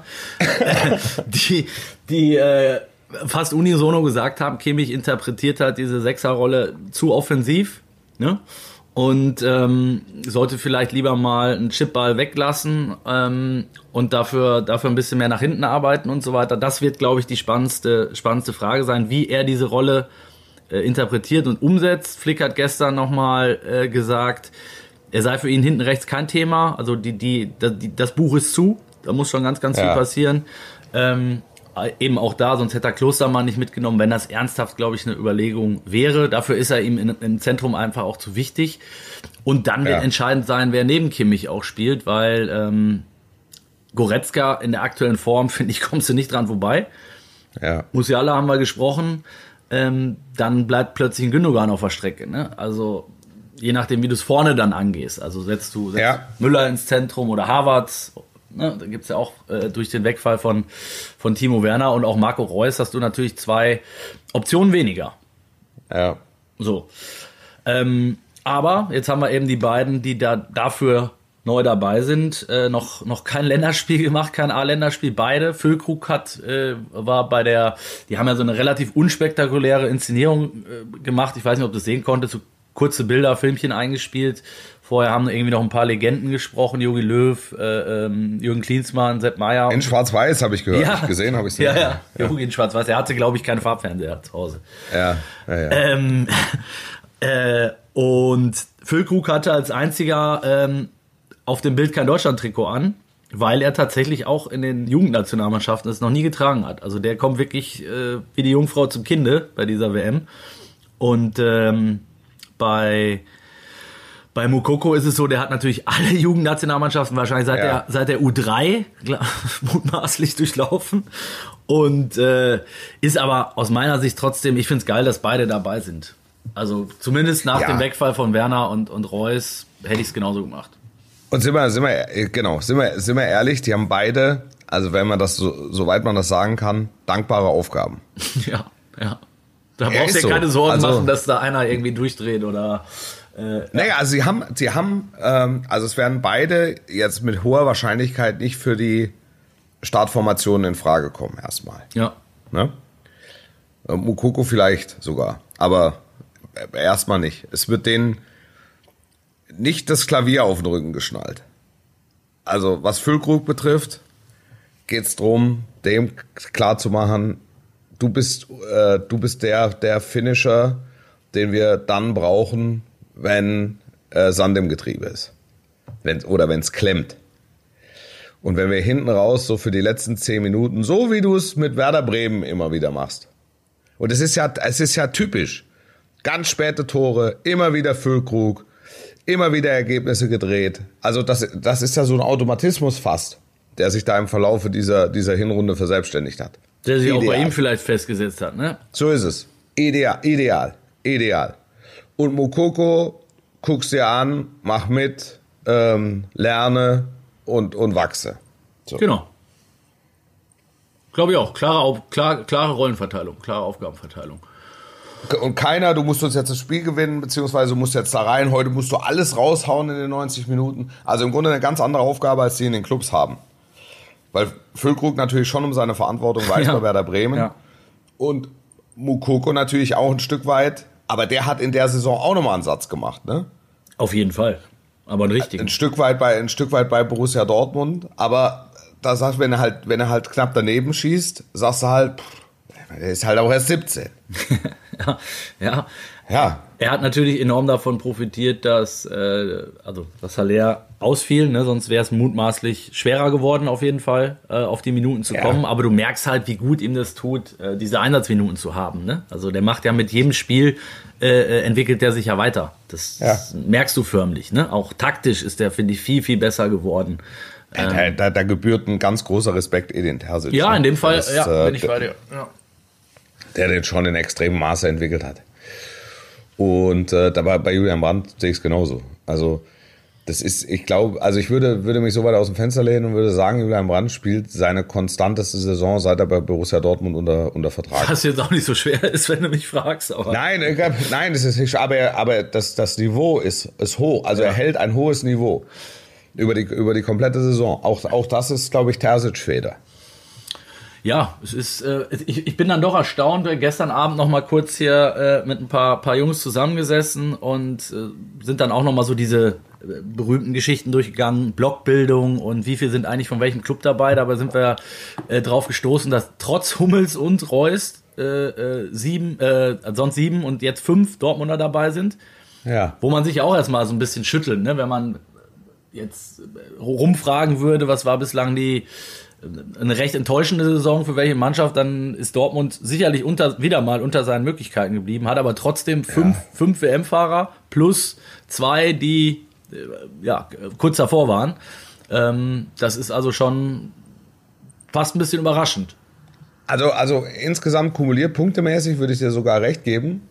Speaker 2: die fast unisono gesagt haben, Kimmich interpretiert halt diese Sechserrolle zu offensiv, ne? Und sollte vielleicht lieber mal einen Chipball weglassen und dafür ein bisschen mehr nach hinten arbeiten und so weiter. Das wird, glaube ich, die spannendste Frage sein, wie er diese Rolle interpretiert und umsetzt. Flick hat gestern nochmal gesagt, er sei für ihn hinten rechts kein Thema. Also das Buch ist zu, da muss schon ganz, ganz viel passieren. Eben auch da, sonst hätte er Klostermann nicht mitgenommen, wenn das ernsthaft, glaube ich, eine Überlegung wäre. Dafür ist er ihm im Zentrum einfach auch zu wichtig. Und dann wird entscheidend sein, wer neben Kimmich auch spielt, weil Goretzka in der aktuellen Form, finde ich, kommst du nicht dran vorbei. Ja. Musiala haben wir gesprochen. Dann bleibt plötzlich ein Gündogan auf der Strecke. Ne? Also je nachdem, wie du es vorne dann angehst. Also setzt Müller ins Zentrum oder Havertz. Ne? Da gibt es ja auch durch den Wegfall von Timo Werner und auch Marco Reus hast du natürlich 2 Optionen weniger. Ja. So. Aber jetzt haben wir eben die beiden, die dafür neu dabei sind, noch kein Länderspiel gemacht, kein A-Länderspiel, beide. Füllkrug war die haben ja so eine relativ unspektakuläre Inszenierung gemacht, ich weiß nicht, ob du es sehen konntest, so kurze Bilder, Filmchen eingespielt. Vorher haben irgendwie noch ein paar Legenden gesprochen, Jogi Löw, Jürgen Klinsmann, Sepp Maier.
Speaker 4: In Schwarz-Weiß habe ich gehört, gesehen habe ich es nicht.
Speaker 2: Ja, Jogi in Schwarz-Weiß, er hatte, glaube ich, keinen Farbfernseher zu Hause. Ja. Und Füllkrug hatte als einziger auf dem Bild kein Deutschland-Trikot an, weil er tatsächlich auch in den Jugendnationalmannschaften es noch nie getragen hat. Also der kommt wirklich wie die Jungfrau zum Kinde bei dieser WM. Und bei Moukoko ist es so, der hat natürlich alle Jugendnationalmannschaften wahrscheinlich seit der U3 mutmaßlich durchlaufen. Und ist aber aus meiner Sicht trotzdem, ich finde es geil, dass beide dabei sind. Also zumindest nach dem Wegfall von Werner und Reus hätte ich es genauso gemacht.
Speaker 4: Und sind wir ehrlich, die haben beide, also wenn man das soweit man das sagen kann, dankbare Aufgaben.
Speaker 2: Ja. Da brauchst du dir keine Sorgen machen, dass da einer irgendwie durchdreht oder.
Speaker 4: Naja, also sie haben, also es werden beide jetzt mit hoher Wahrscheinlichkeit nicht für die Startformationen in Frage kommen erstmal.
Speaker 2: Ja.
Speaker 4: Ne? Moukoko vielleicht sogar, aber erstmal nicht. Es wird denen nicht das Klavier auf den Rücken geschnallt. Also was Füllkrug betrifft, geht es darum, dem klarzumachen, du bist der Finisher, den wir dann brauchen, wenn Sand im Getriebe ist. Wenn es klemmt. Und wenn wir hinten raus so für die letzten 10 Minuten, so wie du es mit Werder Bremen immer wieder machst. Und es ist ja typisch. Ganz späte Tore, immer wieder Füllkrug, immer wieder Ergebnisse gedreht. Also das ist ja so ein Automatismus fast, der sich da im Verlaufe dieser Hinrunde verselbstständigt hat.
Speaker 2: Der sich auch bei ihm vielleicht festgesetzt hat, ne?
Speaker 4: So ist es. Ideal. Und Moukoko, guckst dir an, mach mit, lerne und wachse. So.
Speaker 2: Genau. Glaube ich auch. Klare Rollenverteilung, klare Aufgabenverteilung.
Speaker 4: Und du musst uns jetzt das Spiel gewinnen, beziehungsweise du musst jetzt da rein, heute musst du alles raushauen in den 90 Minuten. Also im Grunde eine ganz andere Aufgabe, als die in den Clubs haben. Weil Füllkrug natürlich schon um seine Verantwortung weiß bei Werder Bremen. Ja. Und Moukoko natürlich auch ein Stück weit, aber der hat in der Saison auch nochmal einen Satz gemacht, ne?
Speaker 2: Auf jeden Fall, aber einen richtigen.
Speaker 4: Ein Stück weit bei Borussia Dortmund, aber da sagst du, wenn er halt knapp daneben schießt, sagst du halt, er ist halt auch erst 17.
Speaker 2: Ja. Er hat natürlich enorm davon profitiert, dass Haller ausfiel, ne? Sonst wäre es mutmaßlich schwerer geworden, auf jeden Fall, auf die Minuten zu kommen. Aber du merkst halt, wie gut ihm das tut, diese Einsatzminuten zu haben. Ne? Also der macht ja mit jedem Spiel, entwickelt der sich ja weiter. Das merkst du förmlich. Ne? Auch taktisch ist der, finde ich, viel, viel besser geworden.
Speaker 4: Da gebührt ein ganz großer Respekt Edin Terzic.
Speaker 2: Ja, in dem Fall bin ich bei dir. Ja.
Speaker 4: Der den schon in extremem Maße entwickelt hat. Und dabei bei Julian Brandt sehe ich es genauso. Also das ist, ich glaube, also ich würde mich so weit aus dem Fenster lehnen und würde sagen, Julian Brandt spielt seine konstanteste Saison, seit er bei Borussia Dortmund unter Vertrag ist.
Speaker 2: Was jetzt auch nicht so schwer ist, wenn du mich fragst. Aber.
Speaker 4: Nein, das ist nicht, aber das Niveau ist hoch. Also er hält ein hohes Niveau über die komplette Saison. Auch das ist, glaube ich, Terzic-Feder.
Speaker 2: Ja, es ist. Ich bin dann doch erstaunt. Gestern Abend noch mal kurz hier mit ein paar Jungs zusammengesessen und sind dann auch noch mal so diese berühmten Geschichten durchgegangen, Blockbildung und wie viel sind eigentlich von welchem Club dabei. Dabei sind wir drauf gestoßen, dass trotz Hummels und Reus sonst 7 und jetzt 5 Dortmunder dabei sind. Ja. Wo man sich auch erstmal so ein bisschen schüttelt, ne? Wenn man jetzt rumfragen würde, was war bislang eine recht enttäuschende Saison für welche Mannschaft, dann ist Dortmund sicherlich wieder mal unter seinen Möglichkeiten geblieben, hat aber trotzdem fünf WM-Fahrer plus 2, die kurz davor waren. Das ist also schon fast ein bisschen überraschend.
Speaker 4: Also insgesamt kumuliert punktemäßig würde ich dir sogar recht geben.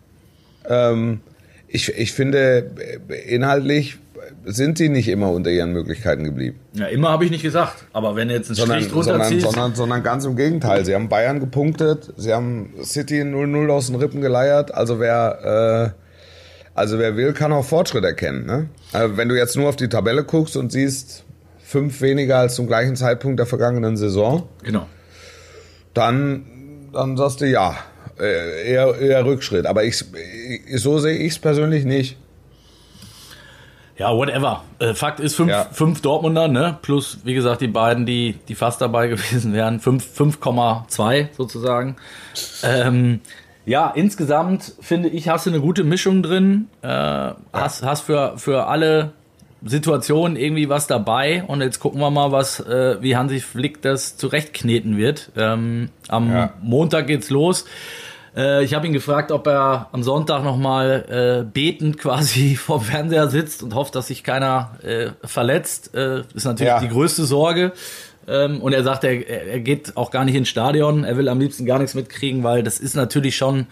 Speaker 4: Ich finde, inhaltlich sind sie nicht immer unter ihren Möglichkeiten geblieben.
Speaker 2: Ja, immer habe ich nicht gesagt. Aber wenn du jetzt einen Strich drunter ziehst...
Speaker 4: Sondern ganz im Gegenteil. Sie haben Bayern gepunktet, sie haben City 0-0 aus den Rippen geleiert. Also wer will, kann auch Fortschritt erkennen. Ne? Also wenn du jetzt nur auf die Tabelle guckst und siehst 5 weniger als zum gleichen Zeitpunkt der vergangenen Saison,
Speaker 2: genau,
Speaker 4: dann sagst du eher Rückschritt. Aber so sehe ich es persönlich nicht.
Speaker 2: Ja, whatever. Fakt ist, 5 Dortmunder, ne? Plus, wie gesagt, die beiden, die fast dabei gewesen wären. 5,2 sozusagen. Insgesamt finde ich, hast du eine gute Mischung drin. Hast für alle Situationen irgendwie was dabei. Und jetzt gucken wir mal, wie Hansi Flick das zurechtkneten wird. Am Montag geht's los. Ich habe ihn gefragt, ob er am Sonntag nochmal betend quasi vorm Fernseher sitzt und hofft, dass sich keiner verletzt. Ist natürlich die größte Sorge. Und er sagt, er geht auch gar nicht ins Stadion. Er will am liebsten gar nichts mitkriegen, weil das ist natürlich schon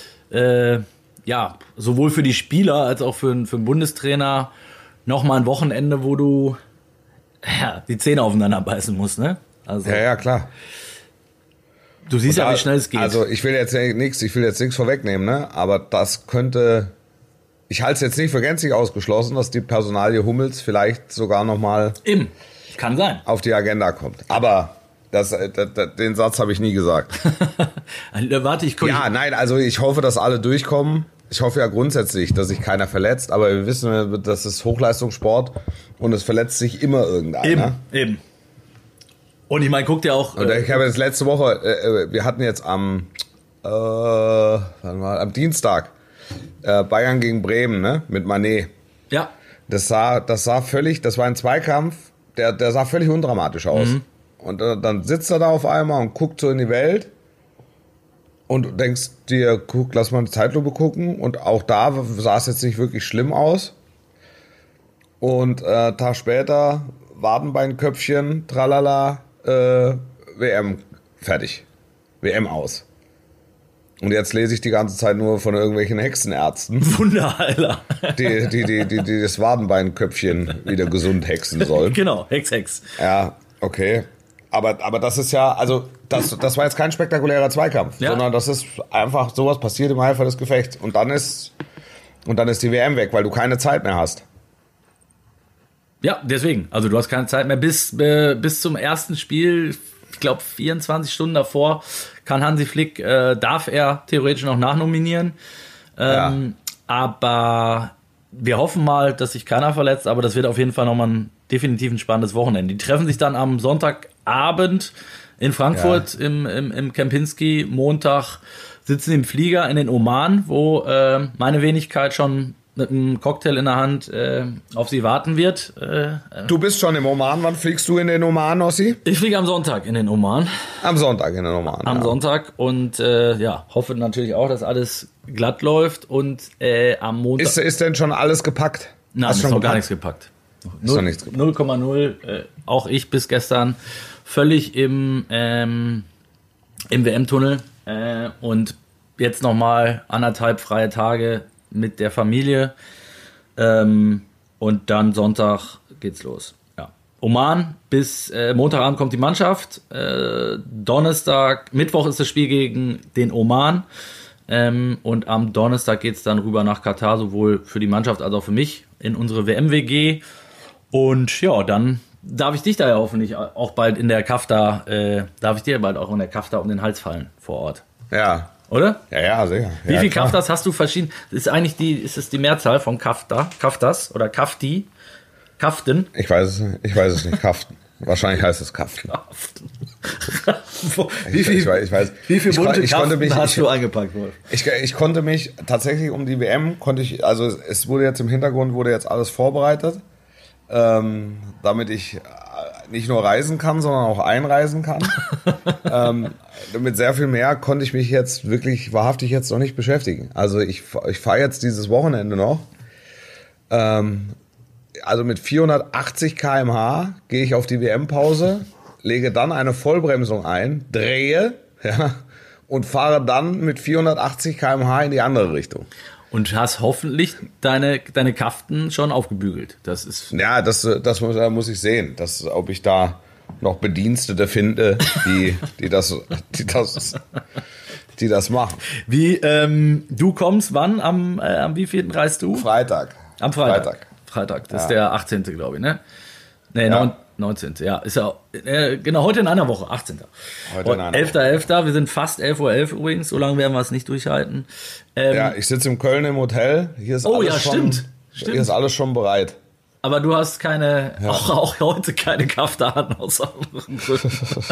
Speaker 2: sowohl für die Spieler als auch für einen Bundestrainer nochmal ein Wochenende, wo du die Zähne aufeinander beißen musst. Ne? Also,
Speaker 4: ja, klar.
Speaker 2: Du siehst wie schnell es geht.
Speaker 4: Also ich will jetzt nichts vorwegnehmen, ne? Aber das könnte, ich halte es jetzt nicht für gänzlich ausgeschlossen, dass die Personalie Hummels vielleicht sogar nochmal
Speaker 2: kann sein,
Speaker 4: auf die Agenda kommt. Aber den Satz habe ich nie gesagt. Also ich hoffe, dass alle durchkommen. Ich hoffe ja grundsätzlich, dass sich keiner verletzt, aber wir wissen, das ist Hochleistungssport und es verletzt sich immer irgendeiner.
Speaker 2: Eben. Und ich meine, guck dir auch...
Speaker 4: Und ich habe jetzt letzte Woche, wir hatten jetzt am Dienstag Bayern gegen Bremen, ne, mit Mané.
Speaker 2: Ja.
Speaker 4: Das war ein Zweikampf, der sah völlig undramatisch aus. Mhm. Und dann sitzt er da auf einmal und guckt so in die Welt und du denkst dir, lass mal die Zeitlupe gucken. Und auch da sah es jetzt nicht wirklich schlimm aus. Und Tag später, Wadenbeinköpfchen, tralala, WM fertig. WM aus. Und jetzt lese ich die ganze Zeit nur von irgendwelchen Hexenärzten.
Speaker 2: Wunderheiler.
Speaker 4: Die das Wadenbeinköpfchen wieder gesund hexen sollen.
Speaker 2: Genau, Hex.
Speaker 4: Ja, okay. Aber das ist ja, also das war jetzt kein spektakulärer Zweikampf, sondern das ist einfach, sowas passiert im Eifer des Gefechts. Und dann ist die WM weg, weil du keine Zeit mehr hast.
Speaker 2: Ja, deswegen. Also du hast keine Zeit mehr bis zum ersten Spiel. Ich glaube, 24 Stunden davor kann Hansi Flick, darf er theoretisch noch nachnominieren. Aber wir hoffen mal, dass sich keiner verletzt, aber das wird auf jeden Fall nochmal definitiv ein spannendes Wochenende. Die treffen sich dann am Sonntagabend in Frankfurt im Kempinski. Montag sitzen im Flieger in den Oman, wo meine Wenigkeit schon mit einem Cocktail in der Hand auf sie warten wird.
Speaker 4: Du bist schon im Oman. Wann fliegst du in den Oman, Ossi?
Speaker 2: Ich fliege am Sonntag in den Oman.
Speaker 4: Am Sonntag in den Oman.
Speaker 2: Am Sonntag und hoffe natürlich auch, dass alles glatt läuft und am Montag...
Speaker 4: Ist denn schon alles gepackt?
Speaker 2: Nein, ist noch gar nichts gepackt. 0,0. Auch ich bis gestern völlig im WM-Tunnel und jetzt nochmal 1,5 freie Tage mit der Familie und dann Sonntag geht's los. Ja. Oman, bis Montagabend kommt die Mannschaft, Mittwoch ist das Spiel gegen den Oman und am Donnerstag geht's dann rüber nach Katar, sowohl für die Mannschaft als auch für mich in unsere WM-WG und ja, dann darf ich dich da ja hoffentlich auch bald in der Kafta, darf ich dir bald auch in der Kafta um den Hals fallen vor Ort.
Speaker 4: Ja.
Speaker 2: Oder?
Speaker 4: Ja, sicher.
Speaker 2: Wie viele Kaftas hast du verschieden? Ist es die Mehrzahl von Kaftas oder Kafti? Kaften?
Speaker 4: Ich weiß es nicht. Kaften. Wahrscheinlich heißt es Kaften.
Speaker 2: Wie viele bunte Kaften hast du eingepackt, Wolf?
Speaker 4: Ich konnte mich tatsächlich um die WM, also es wurde jetzt im Hintergrund, alles vorbereitet, damit ich nicht nur reisen kann, sondern auch einreisen kann. Mit sehr viel mehr konnte ich mich jetzt wirklich wahrhaftig jetzt noch nicht beschäftigen. Also ich fahre jetzt dieses Wochenende noch. Also mit 480 km/h gehe ich auf die WM-Pause, lege dann eine Vollbremsung ein, drehe und fahre dann mit 480 km/h in die andere Richtung.
Speaker 2: Und hast hoffentlich deine Kaften schon aufgebügelt. Das ist
Speaker 4: das muss ich sehen, ob ich da noch Bedienstete finde, die das machen.
Speaker 2: Wie du kommst wann? Am wievielten reist du?
Speaker 4: Freitag.
Speaker 2: Am Freitag. Das ist der 18. glaube ich, ne? Nee, 19. Ja, ist ja genau heute in einer Woche, 18. Heute in einer 11.11. Wir sind fast 11:11 Uhr übrigens, so lange werden wir es nicht durchhalten.
Speaker 4: Ich sitze in Köln im Hotel. Hier ist
Speaker 2: stimmt.
Speaker 4: Hier ist alles schon bereit.
Speaker 2: Aber du hast auch heute keine Kafta an, aus anderen Gründen.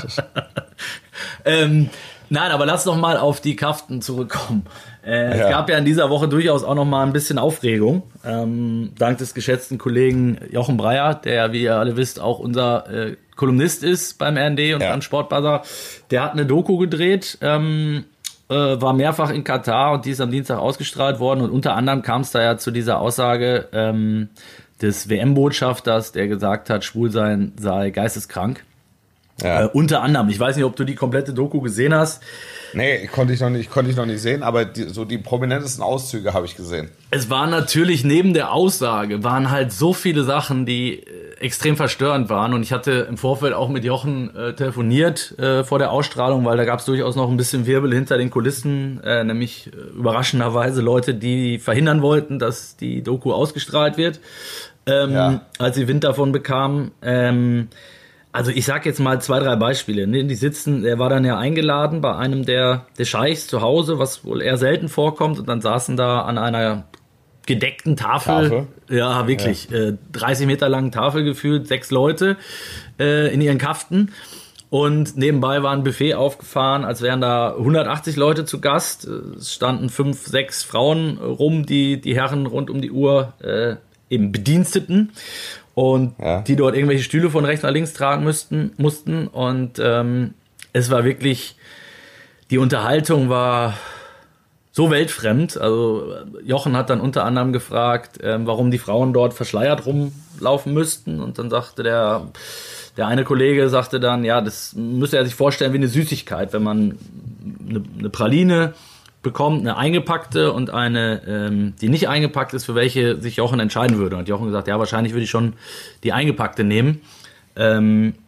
Speaker 2: Nein, aber lass doch mal auf die Kaften zurückkommen. Es gab ja in dieser Woche durchaus auch noch mal ein bisschen Aufregung. Dank des geschätzten Kollegen Jochen Breyer, der, wie ihr alle wisst, auch unser Kolumnist ist beim RND und beim Sportbuzzer. Der hat eine Doku gedreht, war mehrfach in Katar und die ist am Dienstag ausgestrahlt worden. Und unter anderem kam es da ja zu dieser Aussage des WM-Botschafters, der gesagt hat, Schwulsein sei geisteskrank. Ja. Unter anderem, ich weiß nicht, ob du die komplette Doku gesehen hast.
Speaker 4: Nee, konnte ich noch nicht sehen, aber die prominentesten Auszüge habe ich gesehen.
Speaker 2: Es war natürlich neben der Aussage, waren halt so viele Sachen, die extrem verstörend waren. Und ich hatte im Vorfeld auch mit Jochen telefoniert vor der Ausstrahlung, weil da gab es durchaus noch ein bisschen Wirbel hinter den Kulissen, nämlich überraschenderweise Leute, die verhindern wollten, dass die Doku ausgestrahlt wird, als sie Wind davon bekamen. Also ich sag jetzt mal 2, 3 Beispiele. Er war dann ja eingeladen bei einem der Scheichs zu Hause, was wohl eher selten vorkommt. Und dann saßen da an einer gedeckten Tafel. Ja, wirklich. 30 Meter langen Tafel gefühlt, 6 Leute in ihren Kaften. Und nebenbei war ein Buffet aufgefahren, als wären da 180 Leute zu Gast. Es standen 5, 6 Frauen rum, die Herren rund um die Uhr eben bediensteten. Und die dort irgendwelche Stühle von rechts nach links tragen mussten. Und es war wirklich, die Unterhaltung war so weltfremd. Also Jochen hat dann unter anderem gefragt, warum die Frauen dort verschleiert rumlaufen müssten. Und dann sagte der eine Kollege sagte dann, ja, das müsste er sich vorstellen wie eine Süßigkeit, wenn man eine Praline bekommt, eine eingepackte und eine, die nicht eingepackt ist, für welche sich Jochen entscheiden würde. Und Jochen gesagt, ja, wahrscheinlich würde ich schon die eingepackte nehmen.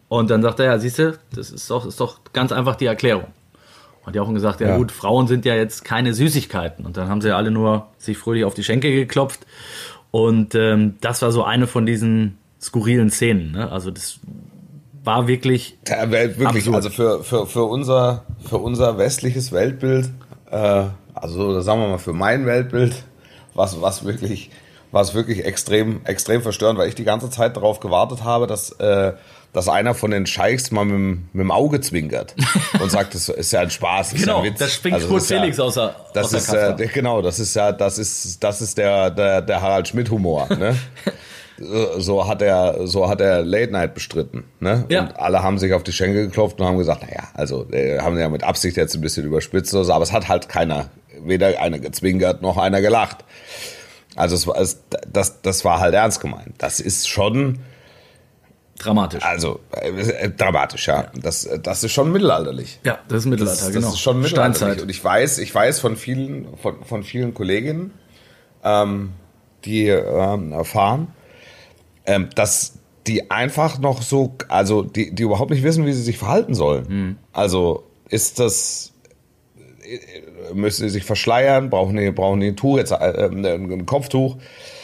Speaker 2: Und dann sagt er, ja, siehst du, das ist doch ganz einfach die Erklärung. Und die haben auch gesagt, ja gut, Frauen sind ja jetzt keine Süßigkeiten. Und dann haben sie alle nur sich fröhlich auf die Schenkel geklopft. Und das war so eine von diesen skurrilen Szenen. Ne? Also das war wirklich,
Speaker 4: wirklich absurd. Also für unser westliches Weltbild, also sagen wir mal für mein Weltbild, was wirklich extrem verstörend, weil ich die ganze Zeit darauf gewartet habe, dass einer von den Scheichs mal mit dem Auge zwinkert und sagt, das ist ja ein Spaß, das
Speaker 2: genau,
Speaker 4: ist ja ein Witz.
Speaker 2: Das springt Kurt Felix aus der Kasse.
Speaker 4: Genau, das ist der Harald Schmidt Humor, ne? So hat er Late Night bestritten, ne? Ja. Und alle haben sich auf die Schenkel geklopft und haben gesagt, naja, also haben ja mit Absicht jetzt ein bisschen überspitzt oder so, aber es hat halt weder einer gezwinkert noch einer gelacht. Also das war halt ernst gemeint. Das ist schon
Speaker 2: dramatisch.
Speaker 4: Also dramatisch, ja. Das ist schon mittelalterlich.
Speaker 2: Ja, das ist Mittelalter, genau.
Speaker 4: Das ist schon mittelalterlich.
Speaker 2: Steinzeit.
Speaker 4: Und ich weiß von vielen Kolleginnen, die erfahren, dass die einfach noch so, also die überhaupt nicht wissen, wie sie sich verhalten sollen. Also müssen sie sich verschleiern, brauchen die ein Tuch, ein Kopftuch.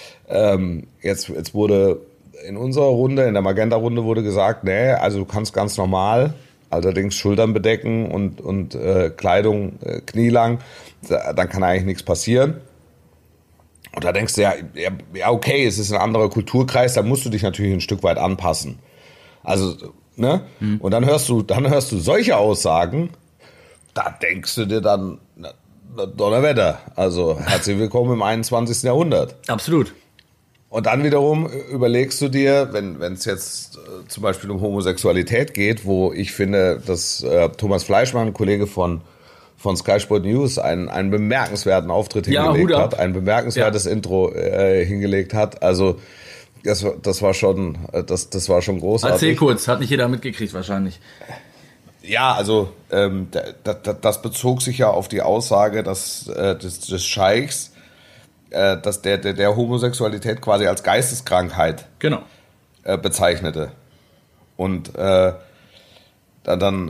Speaker 4: Jetzt wurde in unserer Runde, in der Magenta-Runde wurde gesagt, nee, also du kannst ganz normal, allerdings Schultern bedecken und Kleidung knielang, dann kann eigentlich nichts passieren. Und da denkst du, ja, okay, es ist ein anderer Kulturkreis, da musst du dich natürlich ein Stück weit anpassen. Also, ne? Und dann hörst du solche Aussagen, da denkst du dir dann, Donnerwetter, also herzlich willkommen im 21. Jahrhundert.
Speaker 2: Absolut.
Speaker 4: Und dann wiederum überlegst du dir, wenn es jetzt zum Beispiel um Homosexualität geht, wo ich finde, dass Thomas Fleischmann, ein Kollege von Sky Sport News, einen bemerkenswerten Auftritt hingelegt hat, ein bemerkenswertes Intro hingelegt hat. Also das war schon großartig.
Speaker 2: Erzähl kurz, hat nicht jeder mitgekriegt wahrscheinlich.
Speaker 4: Ja, also das bezog sich ja auf die Aussage, dass des Scheichs, dass der Homosexualität quasi als Geisteskrankheit bezeichnete. Und dann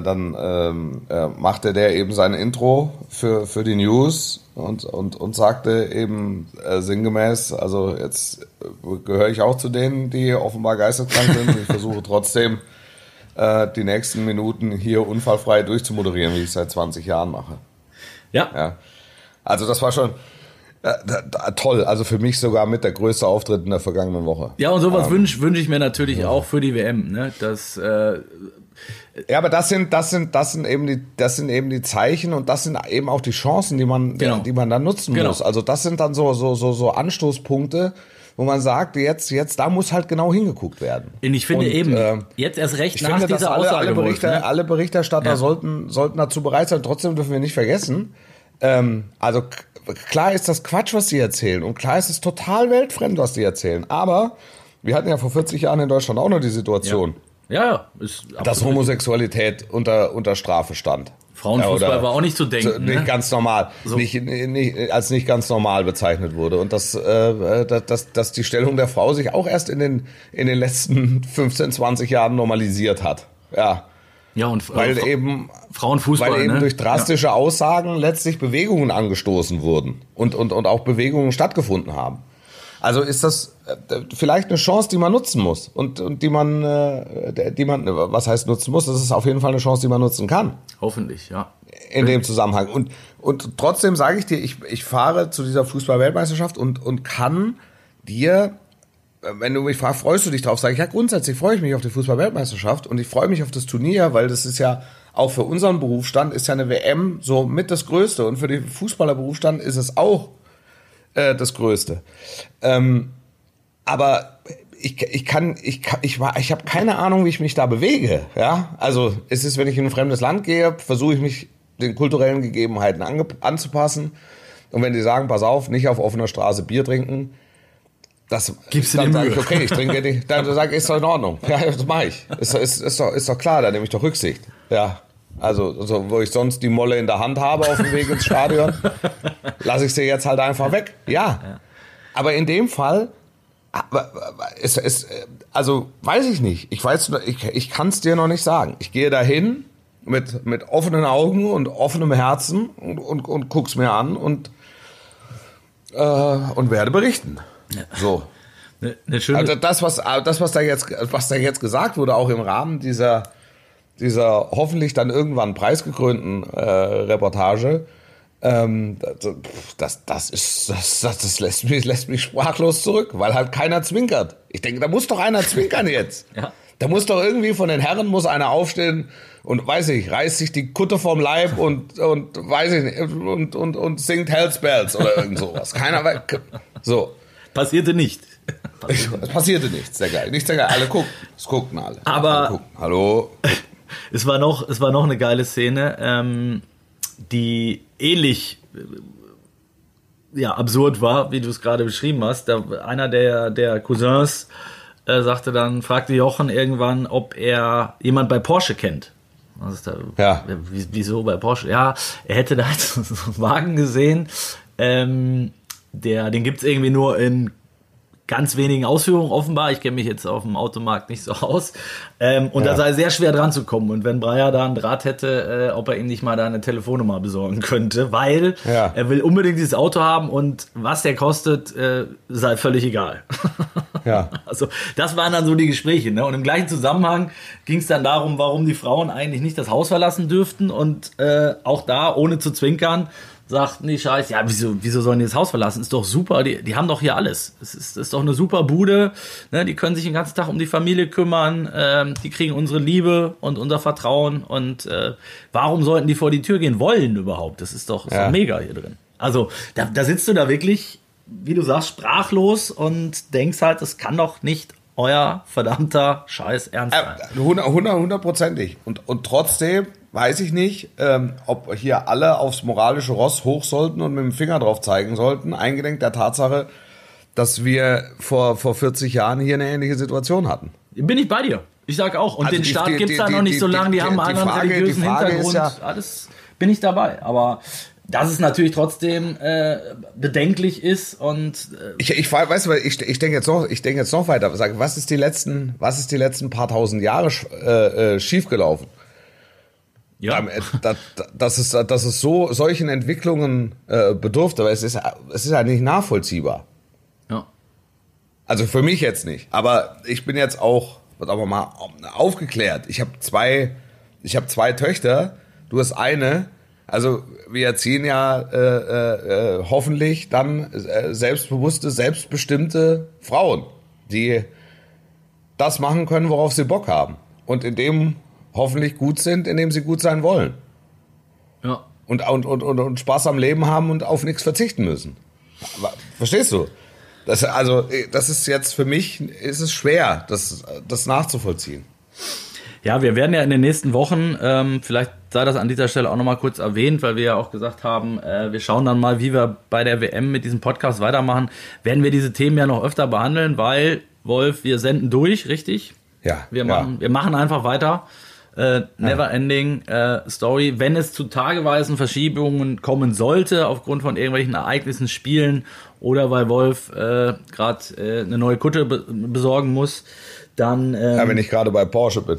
Speaker 4: machte der eben sein Intro für die News und sagte eben sinngemäß, also jetzt gehöre ich auch zu denen, die offenbar geisteskrank sind. Ich versuche trotzdem die nächsten Minuten hier unfallfrei durchzumoderieren, wie ich es seit 20 Jahren mache. Ja. Also das war schon toll, also für mich sogar mit der größte Auftritt in der vergangenen Woche.
Speaker 2: Ja, und sowas wünsch ich mir natürlich auch für die WM, ne?
Speaker 4: Ja, aber das sind eben die Zeichen und das sind eben auch die Chancen, die man dann nutzen muss. Also das sind dann so Anstoßpunkte, wo man sagt, jetzt da muss halt genau hingeguckt werden.
Speaker 2: Und ich finde jetzt erst recht nach dieser Aussage.
Speaker 4: Alle Berichterstatter sollten dazu bereit sein. Trotzdem dürfen wir nicht vergessen, also klar ist das Quatsch, was sie erzählen, und klar ist es total weltfremd, was die erzählen. Aber wir hatten ja vor 40 Jahren in Deutschland auch noch die Situation, dass Homosexualität unter Strafe stand.
Speaker 2: Frauenfußball war auch nicht zu denken.
Speaker 4: Nicht ganz normal, als nicht ganz normal bezeichnet wurde. Und dass die Stellung der Frau sich auch erst in den letzten 15, 20 Jahren normalisiert hat. Ja.
Speaker 2: Ja, und
Speaker 4: Frauenfußball, weil eben durch drastische Aussagen letztlich Bewegungen angestoßen wurden und auch Bewegungen stattgefunden haben. Also ist das vielleicht eine Chance, die man nutzen muss und die man, was heißt nutzen muss? Das ist auf jeden Fall eine Chance, die man nutzen kann.
Speaker 2: Hoffentlich, ja.
Speaker 4: In dem Zusammenhang. Und trotzdem sage ich dir, ich fahre zu dieser Fußball-Weltmeisterschaft und kann dir, wenn du mich fragst, freust du dich drauf, sage ich, ja, grundsätzlich freue ich mich auf die Fußball-Weltmeisterschaft und ich freue mich auf das Turnier, weil das ist ja auch für unseren Berufsstand ist ja eine WM so mit das Größte und für den Fußballerberufsstand ist es auch das Größte. Aber ich habe keine Ahnung, wie ich mich da bewege. Ja, also es ist, wenn ich in ein fremdes Land gehe, versuche ich mich den kulturellen Gegebenheiten anzupassen. Und wenn die sagen, pass auf, nicht auf offener Straße Bier trinken, dann sage ich, okay, ich trinke nicht. Dann sage ich, ist doch in Ordnung. Ja, das mache ich. Ist doch klar, da nehme ich doch Rücksicht. Ja. Also wo ich sonst die Molle in der Hand habe auf dem Weg ins Stadion, lasse ich sie jetzt halt einfach weg. Ja. Aber in dem Fall Also weiß ich nicht. Ich kann es dir noch nicht sagen. Ich gehe dahin mit offenen Augen und offenem Herzen und guck's mir an und werde berichten. Ja. So.
Speaker 2: Eine schöne
Speaker 4: also das, was da jetzt gesagt wurde, auch im Rahmen dieser hoffentlich dann irgendwann preisgekrönten Reportage, das lässt mich sprachlos zurück, weil halt keiner zwinkert. Ich denke, da muss doch einer zwinkern jetzt. Ja. Da muss doch irgendwie von den Herren muss einer aufstehen und reißt sich die Kutte vom Leib und weiß ich nicht und singt Hell's Bells oder irgend sowas. Keiner so.
Speaker 2: Passierte nicht.
Speaker 4: Es passierte nichts, sehr geil. Nicht sehr geil. Alle gucken. Es guckten alle.
Speaker 2: Aber
Speaker 4: hallo.
Speaker 2: Es war noch eine geile Szene, die ähnlich absurd war, wie du es gerade beschrieben hast. Einer der Cousins fragte Jochen irgendwann, ob er jemand bei Porsche kennt. Wieso bei Porsche? Ja, er hätte da so einen Wagen gesehen, den gibt's irgendwie nur in ganz wenigen Ausführungen offenbar. Ich kenne mich jetzt auf dem Automarkt nicht so aus. Da sei sehr schwer dran zu kommen. Und wenn Breyer da einen Draht hätte, ob er ihm nicht mal da eine Telefonnummer besorgen könnte, weil er will unbedingt dieses Auto haben und was der kostet, sei völlig egal. Ja. Also das waren dann so die Gespräche. Ne? Und im gleichen Zusammenhang ging es dann darum, warum die Frauen eigentlich nicht das Haus verlassen dürften. Und auch da, ohne zu zwinkern, sagten die Scheiß, ja, wieso sollen die das Haus verlassen? Ist doch super, die haben doch hier alles. Es ist doch eine super Bude, ne? Die können sich den ganzen Tag um die Familie kümmern, die kriegen unsere Liebe und unser Vertrauen und warum sollten die vor die Tür gehen wollen überhaupt? Das ist doch mega hier drin. Also da sitzt du da wirklich, wie du sagst, sprachlos und denkst halt, das kann doch nicht euer verdammter Scheiß ernst sein.
Speaker 4: 100%ig. Und trotzdem weiß ich nicht, ob hier alle aufs moralische Ross hoch sollten und mit dem Finger drauf zeigen sollten, eingedenk der Tatsache, dass wir vor 40 Jahren hier eine ähnliche Situation hatten.
Speaker 2: Bin ich bei dir. Ich sage auch. Und also den Staat gibt es da noch nicht so lange, die haben einen anderen religiösen Hintergrund. Alles bin ich dabei. Aber dass es natürlich trotzdem bedenklich ist und
Speaker 4: ich denke jetzt noch weiter. Sag, was ist die letzten paar tausend Jahre schiefgelaufen? Ja. Dass es solchen Entwicklungen bedurfte, aber es ist ja nicht nachvollziehbar. Ja. Also für mich jetzt nicht. Aber ich bin jetzt auch, aber mal aufgeklärt. Ich habe zwei Töchter. Du hast eine. Also wir erziehen ja hoffentlich dann selbstbewusste, selbstbestimmte Frauen, die das machen können, worauf sie Bock haben. Und in dem hoffentlich gut sind, indem sie gut sein wollen. Ja. Und Spaß am Leben haben und auf nichts verzichten müssen. Verstehst du? Das ist jetzt für mich, ist es schwer, das nachzuvollziehen.
Speaker 2: Ja, wir werden ja in den nächsten Wochen, vielleicht sei das an dieser Stelle auch nochmal kurz erwähnt, weil wir ja auch gesagt haben, wir schauen dann mal, wie wir bei der WM mit diesem Podcast weitermachen, werden wir diese Themen ja noch öfter behandeln, weil, Wolf, wir senden durch, richtig?
Speaker 4: Ja.
Speaker 2: Wir machen einfach weiter. Never ending Story. Wenn es zu tageweisen Verschiebungen kommen sollte, aufgrund von irgendwelchen Ereignissen, Spielen oder weil Wolf gerade eine neue Kutte besorgen muss, dann
Speaker 4: wenn ich gerade bei Porsche bin.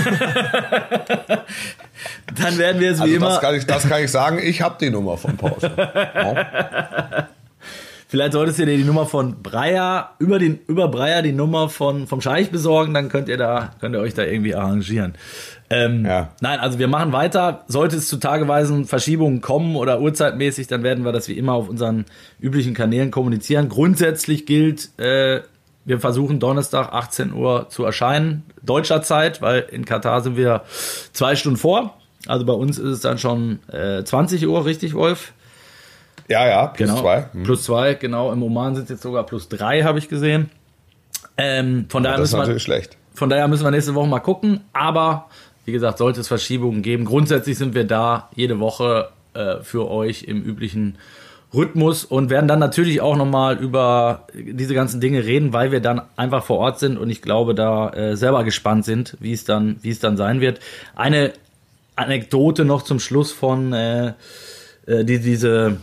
Speaker 2: Dann werden wir es wie immer...
Speaker 4: Das kann ich sagen, ich habe die Nummer von Porsche. Ja.
Speaker 2: Vielleicht solltest du dir die Nummer von Breyer, über Breyer die Nummer vom Scheich besorgen, dann könnt ihr euch da irgendwie arrangieren. Nein, also wir machen weiter. Sollte es zu tageweisen Verschiebungen kommen oder uhrzeitmäßig, dann werden wir das wie immer auf unseren üblichen Kanälen kommunizieren. Grundsätzlich gilt, wir versuchen Donnerstag 18 Uhr zu erscheinen, deutscher Zeit, weil in Katar sind wir 2 Stunden vor. Also bei uns ist es dann schon 20 Uhr, richtig, Wolf?
Speaker 4: Ja, plus 2.
Speaker 2: Plus 2, genau. Im Oman sind es jetzt sogar plus 3, habe ich gesehen. Von daher
Speaker 4: das ist natürlich schlecht.
Speaker 2: Von daher müssen wir nächste Woche mal gucken. Aber, wie gesagt, sollte es Verschiebungen geben. Grundsätzlich sind wir da jede Woche für euch im üblichen Rhythmus und werden dann natürlich auch nochmal über diese ganzen Dinge reden, weil wir dann einfach vor Ort sind und ich glaube, da selber gespannt sind, wie es dann sein wird. Eine Anekdote noch zum Schluss von diese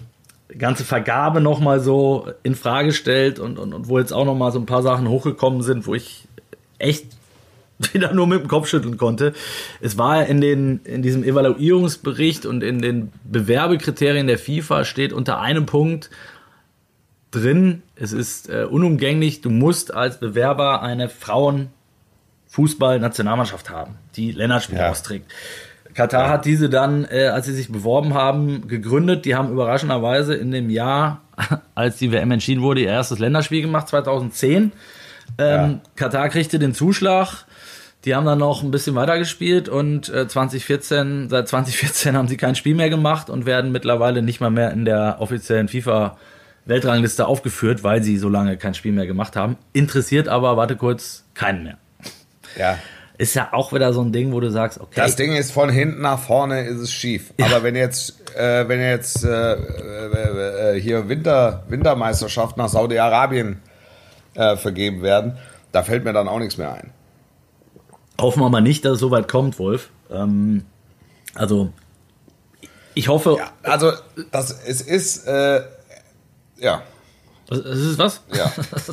Speaker 2: ganze Vergabe nochmal so in Frage stellt und wo jetzt auch nochmal so ein paar Sachen hochgekommen sind, wo ich echt wieder nur mit dem Kopf schütteln konnte. Es war in diesem Evaluierungsbericht und in den Bewerbekriterien der FIFA steht unter einem Punkt drin, es ist unumgänglich, du musst als Bewerber eine Frauenfußball-Nationalmannschaft haben, die Länderspiele austrägt. Katar hat diese dann, als sie sich beworben haben, gegründet. Die haben überraschenderweise in dem Jahr, als die WM entschieden wurde, ihr erstes Länderspiel gemacht, 2010. Katar kriegte den Zuschlag. Die haben dann noch ein bisschen weitergespielt und seit 2014 haben sie kein Spiel mehr gemacht und werden mittlerweile nicht mal mehr in der offiziellen FIFA-Weltrangliste aufgeführt, weil sie so lange kein Spiel mehr gemacht haben. Interessiert aber, warte kurz, keinen mehr.
Speaker 4: Ja.
Speaker 2: Ist ja auch wieder so ein Ding, wo du sagst, okay.
Speaker 4: Das Ding ist von hinten nach vorne ist es schief. Ja. Aber wenn jetzt hier Wintermeisterschaft nach Saudi-Arabien vergeben werden, da fällt mir dann auch nichts mehr ein.
Speaker 2: Hoffen wir mal nicht, dass es so weit kommt, Wolf. Also, ich hoffe...
Speaker 4: Ja, also, es ist... ja.
Speaker 2: Es ist was?
Speaker 4: Ja.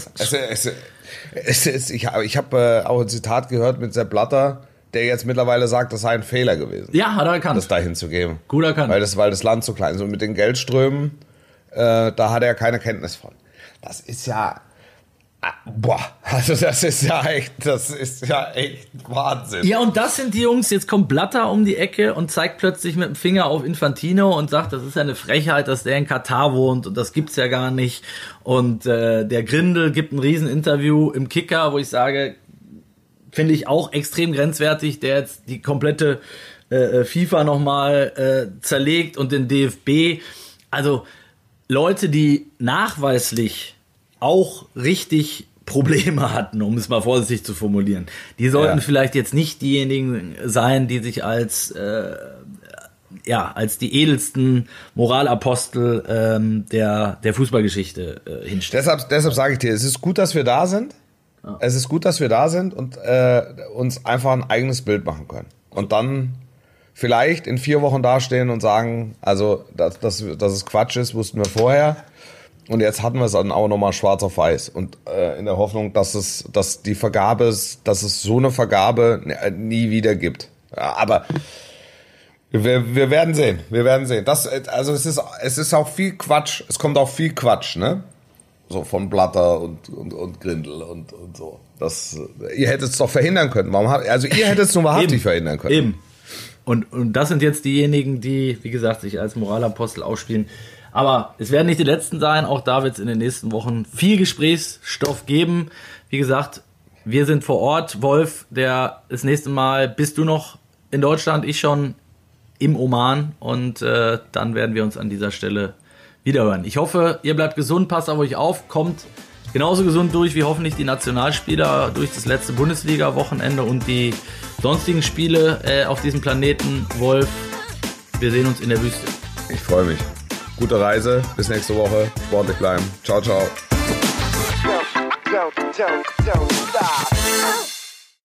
Speaker 4: Ich habe auch ein Zitat gehört mit Sepp Blatter, der jetzt mittlerweile sagt, das sei ein Fehler gewesen.
Speaker 2: Ja, hat er erkannt.
Speaker 4: Das dahin zu geben.
Speaker 2: Gut erkannt.
Speaker 4: Weil das Land so klein ist. Und mit den Geldströmen, da hat er keine Kenntnis von. Das ist ja... also das ist ja echt Wahnsinn.
Speaker 2: Ja, und das sind die Jungs, jetzt kommt Blatter um die Ecke und zeigt plötzlich mit dem Finger auf Infantino und sagt, das ist ja eine Frechheit, dass der in Katar wohnt und das gibt's ja gar nicht. Und der Grindel gibt ein Rieseninterview im Kicker, wo ich sage, finde ich auch extrem grenzwertig, der jetzt die komplette FIFA nochmal zerlegt und den DFB. Also Leute, die nachweislich auch richtig Probleme hatten, um es mal vorsichtig zu formulieren. Die sollten vielleicht jetzt nicht diejenigen sein, die sich als die edelsten Moralapostel der Fußballgeschichte hinstellen.
Speaker 4: Deshalb sage ich dir, es ist gut, dass wir da sind. Ja. Es ist gut, dass wir da sind und uns einfach ein eigenes Bild machen können. Und dann vielleicht in 4 Wochen dastehen und sagen, also dass es Quatsch ist, wussten wir vorher. Und jetzt hatten wir es dann auch nochmal schwarz auf weiß. Und in der Hoffnung, dass es so eine Vergabe nie wieder gibt. Ja, aber wir werden sehen. Also es ist auch viel Quatsch. Es kommt auch viel Quatsch, ne? So von Blatter und Grindel und so. Ihr hättet es doch verhindern können. Ihr hättet es nur wahrhaftig verhindern können.
Speaker 2: Eben. Und das sind jetzt diejenigen, die, wie gesagt, sich als Moralapostel ausspielen. Aber es werden nicht die letzten sein. Auch da wird es in den nächsten Wochen viel Gesprächsstoff geben. Wie gesagt, wir sind vor Ort. Wolf, das nächste Mal bist du noch in Deutschland, ich schon im Oman. Und dann werden wir uns an dieser Stelle wiederhören. Ich hoffe, ihr bleibt gesund, passt auf euch auf, kommt genauso gesund durch wie hoffentlich die Nationalspieler durch das letzte Bundesliga-Wochenende und die sonstigen Spiele auf diesem Planeten. Wolf, wir sehen uns in der Wüste.
Speaker 4: Ich freue mich. Gute Reise, bis nächste Woche. Sportlich bleiben. Ciao, ciao. Don't stop.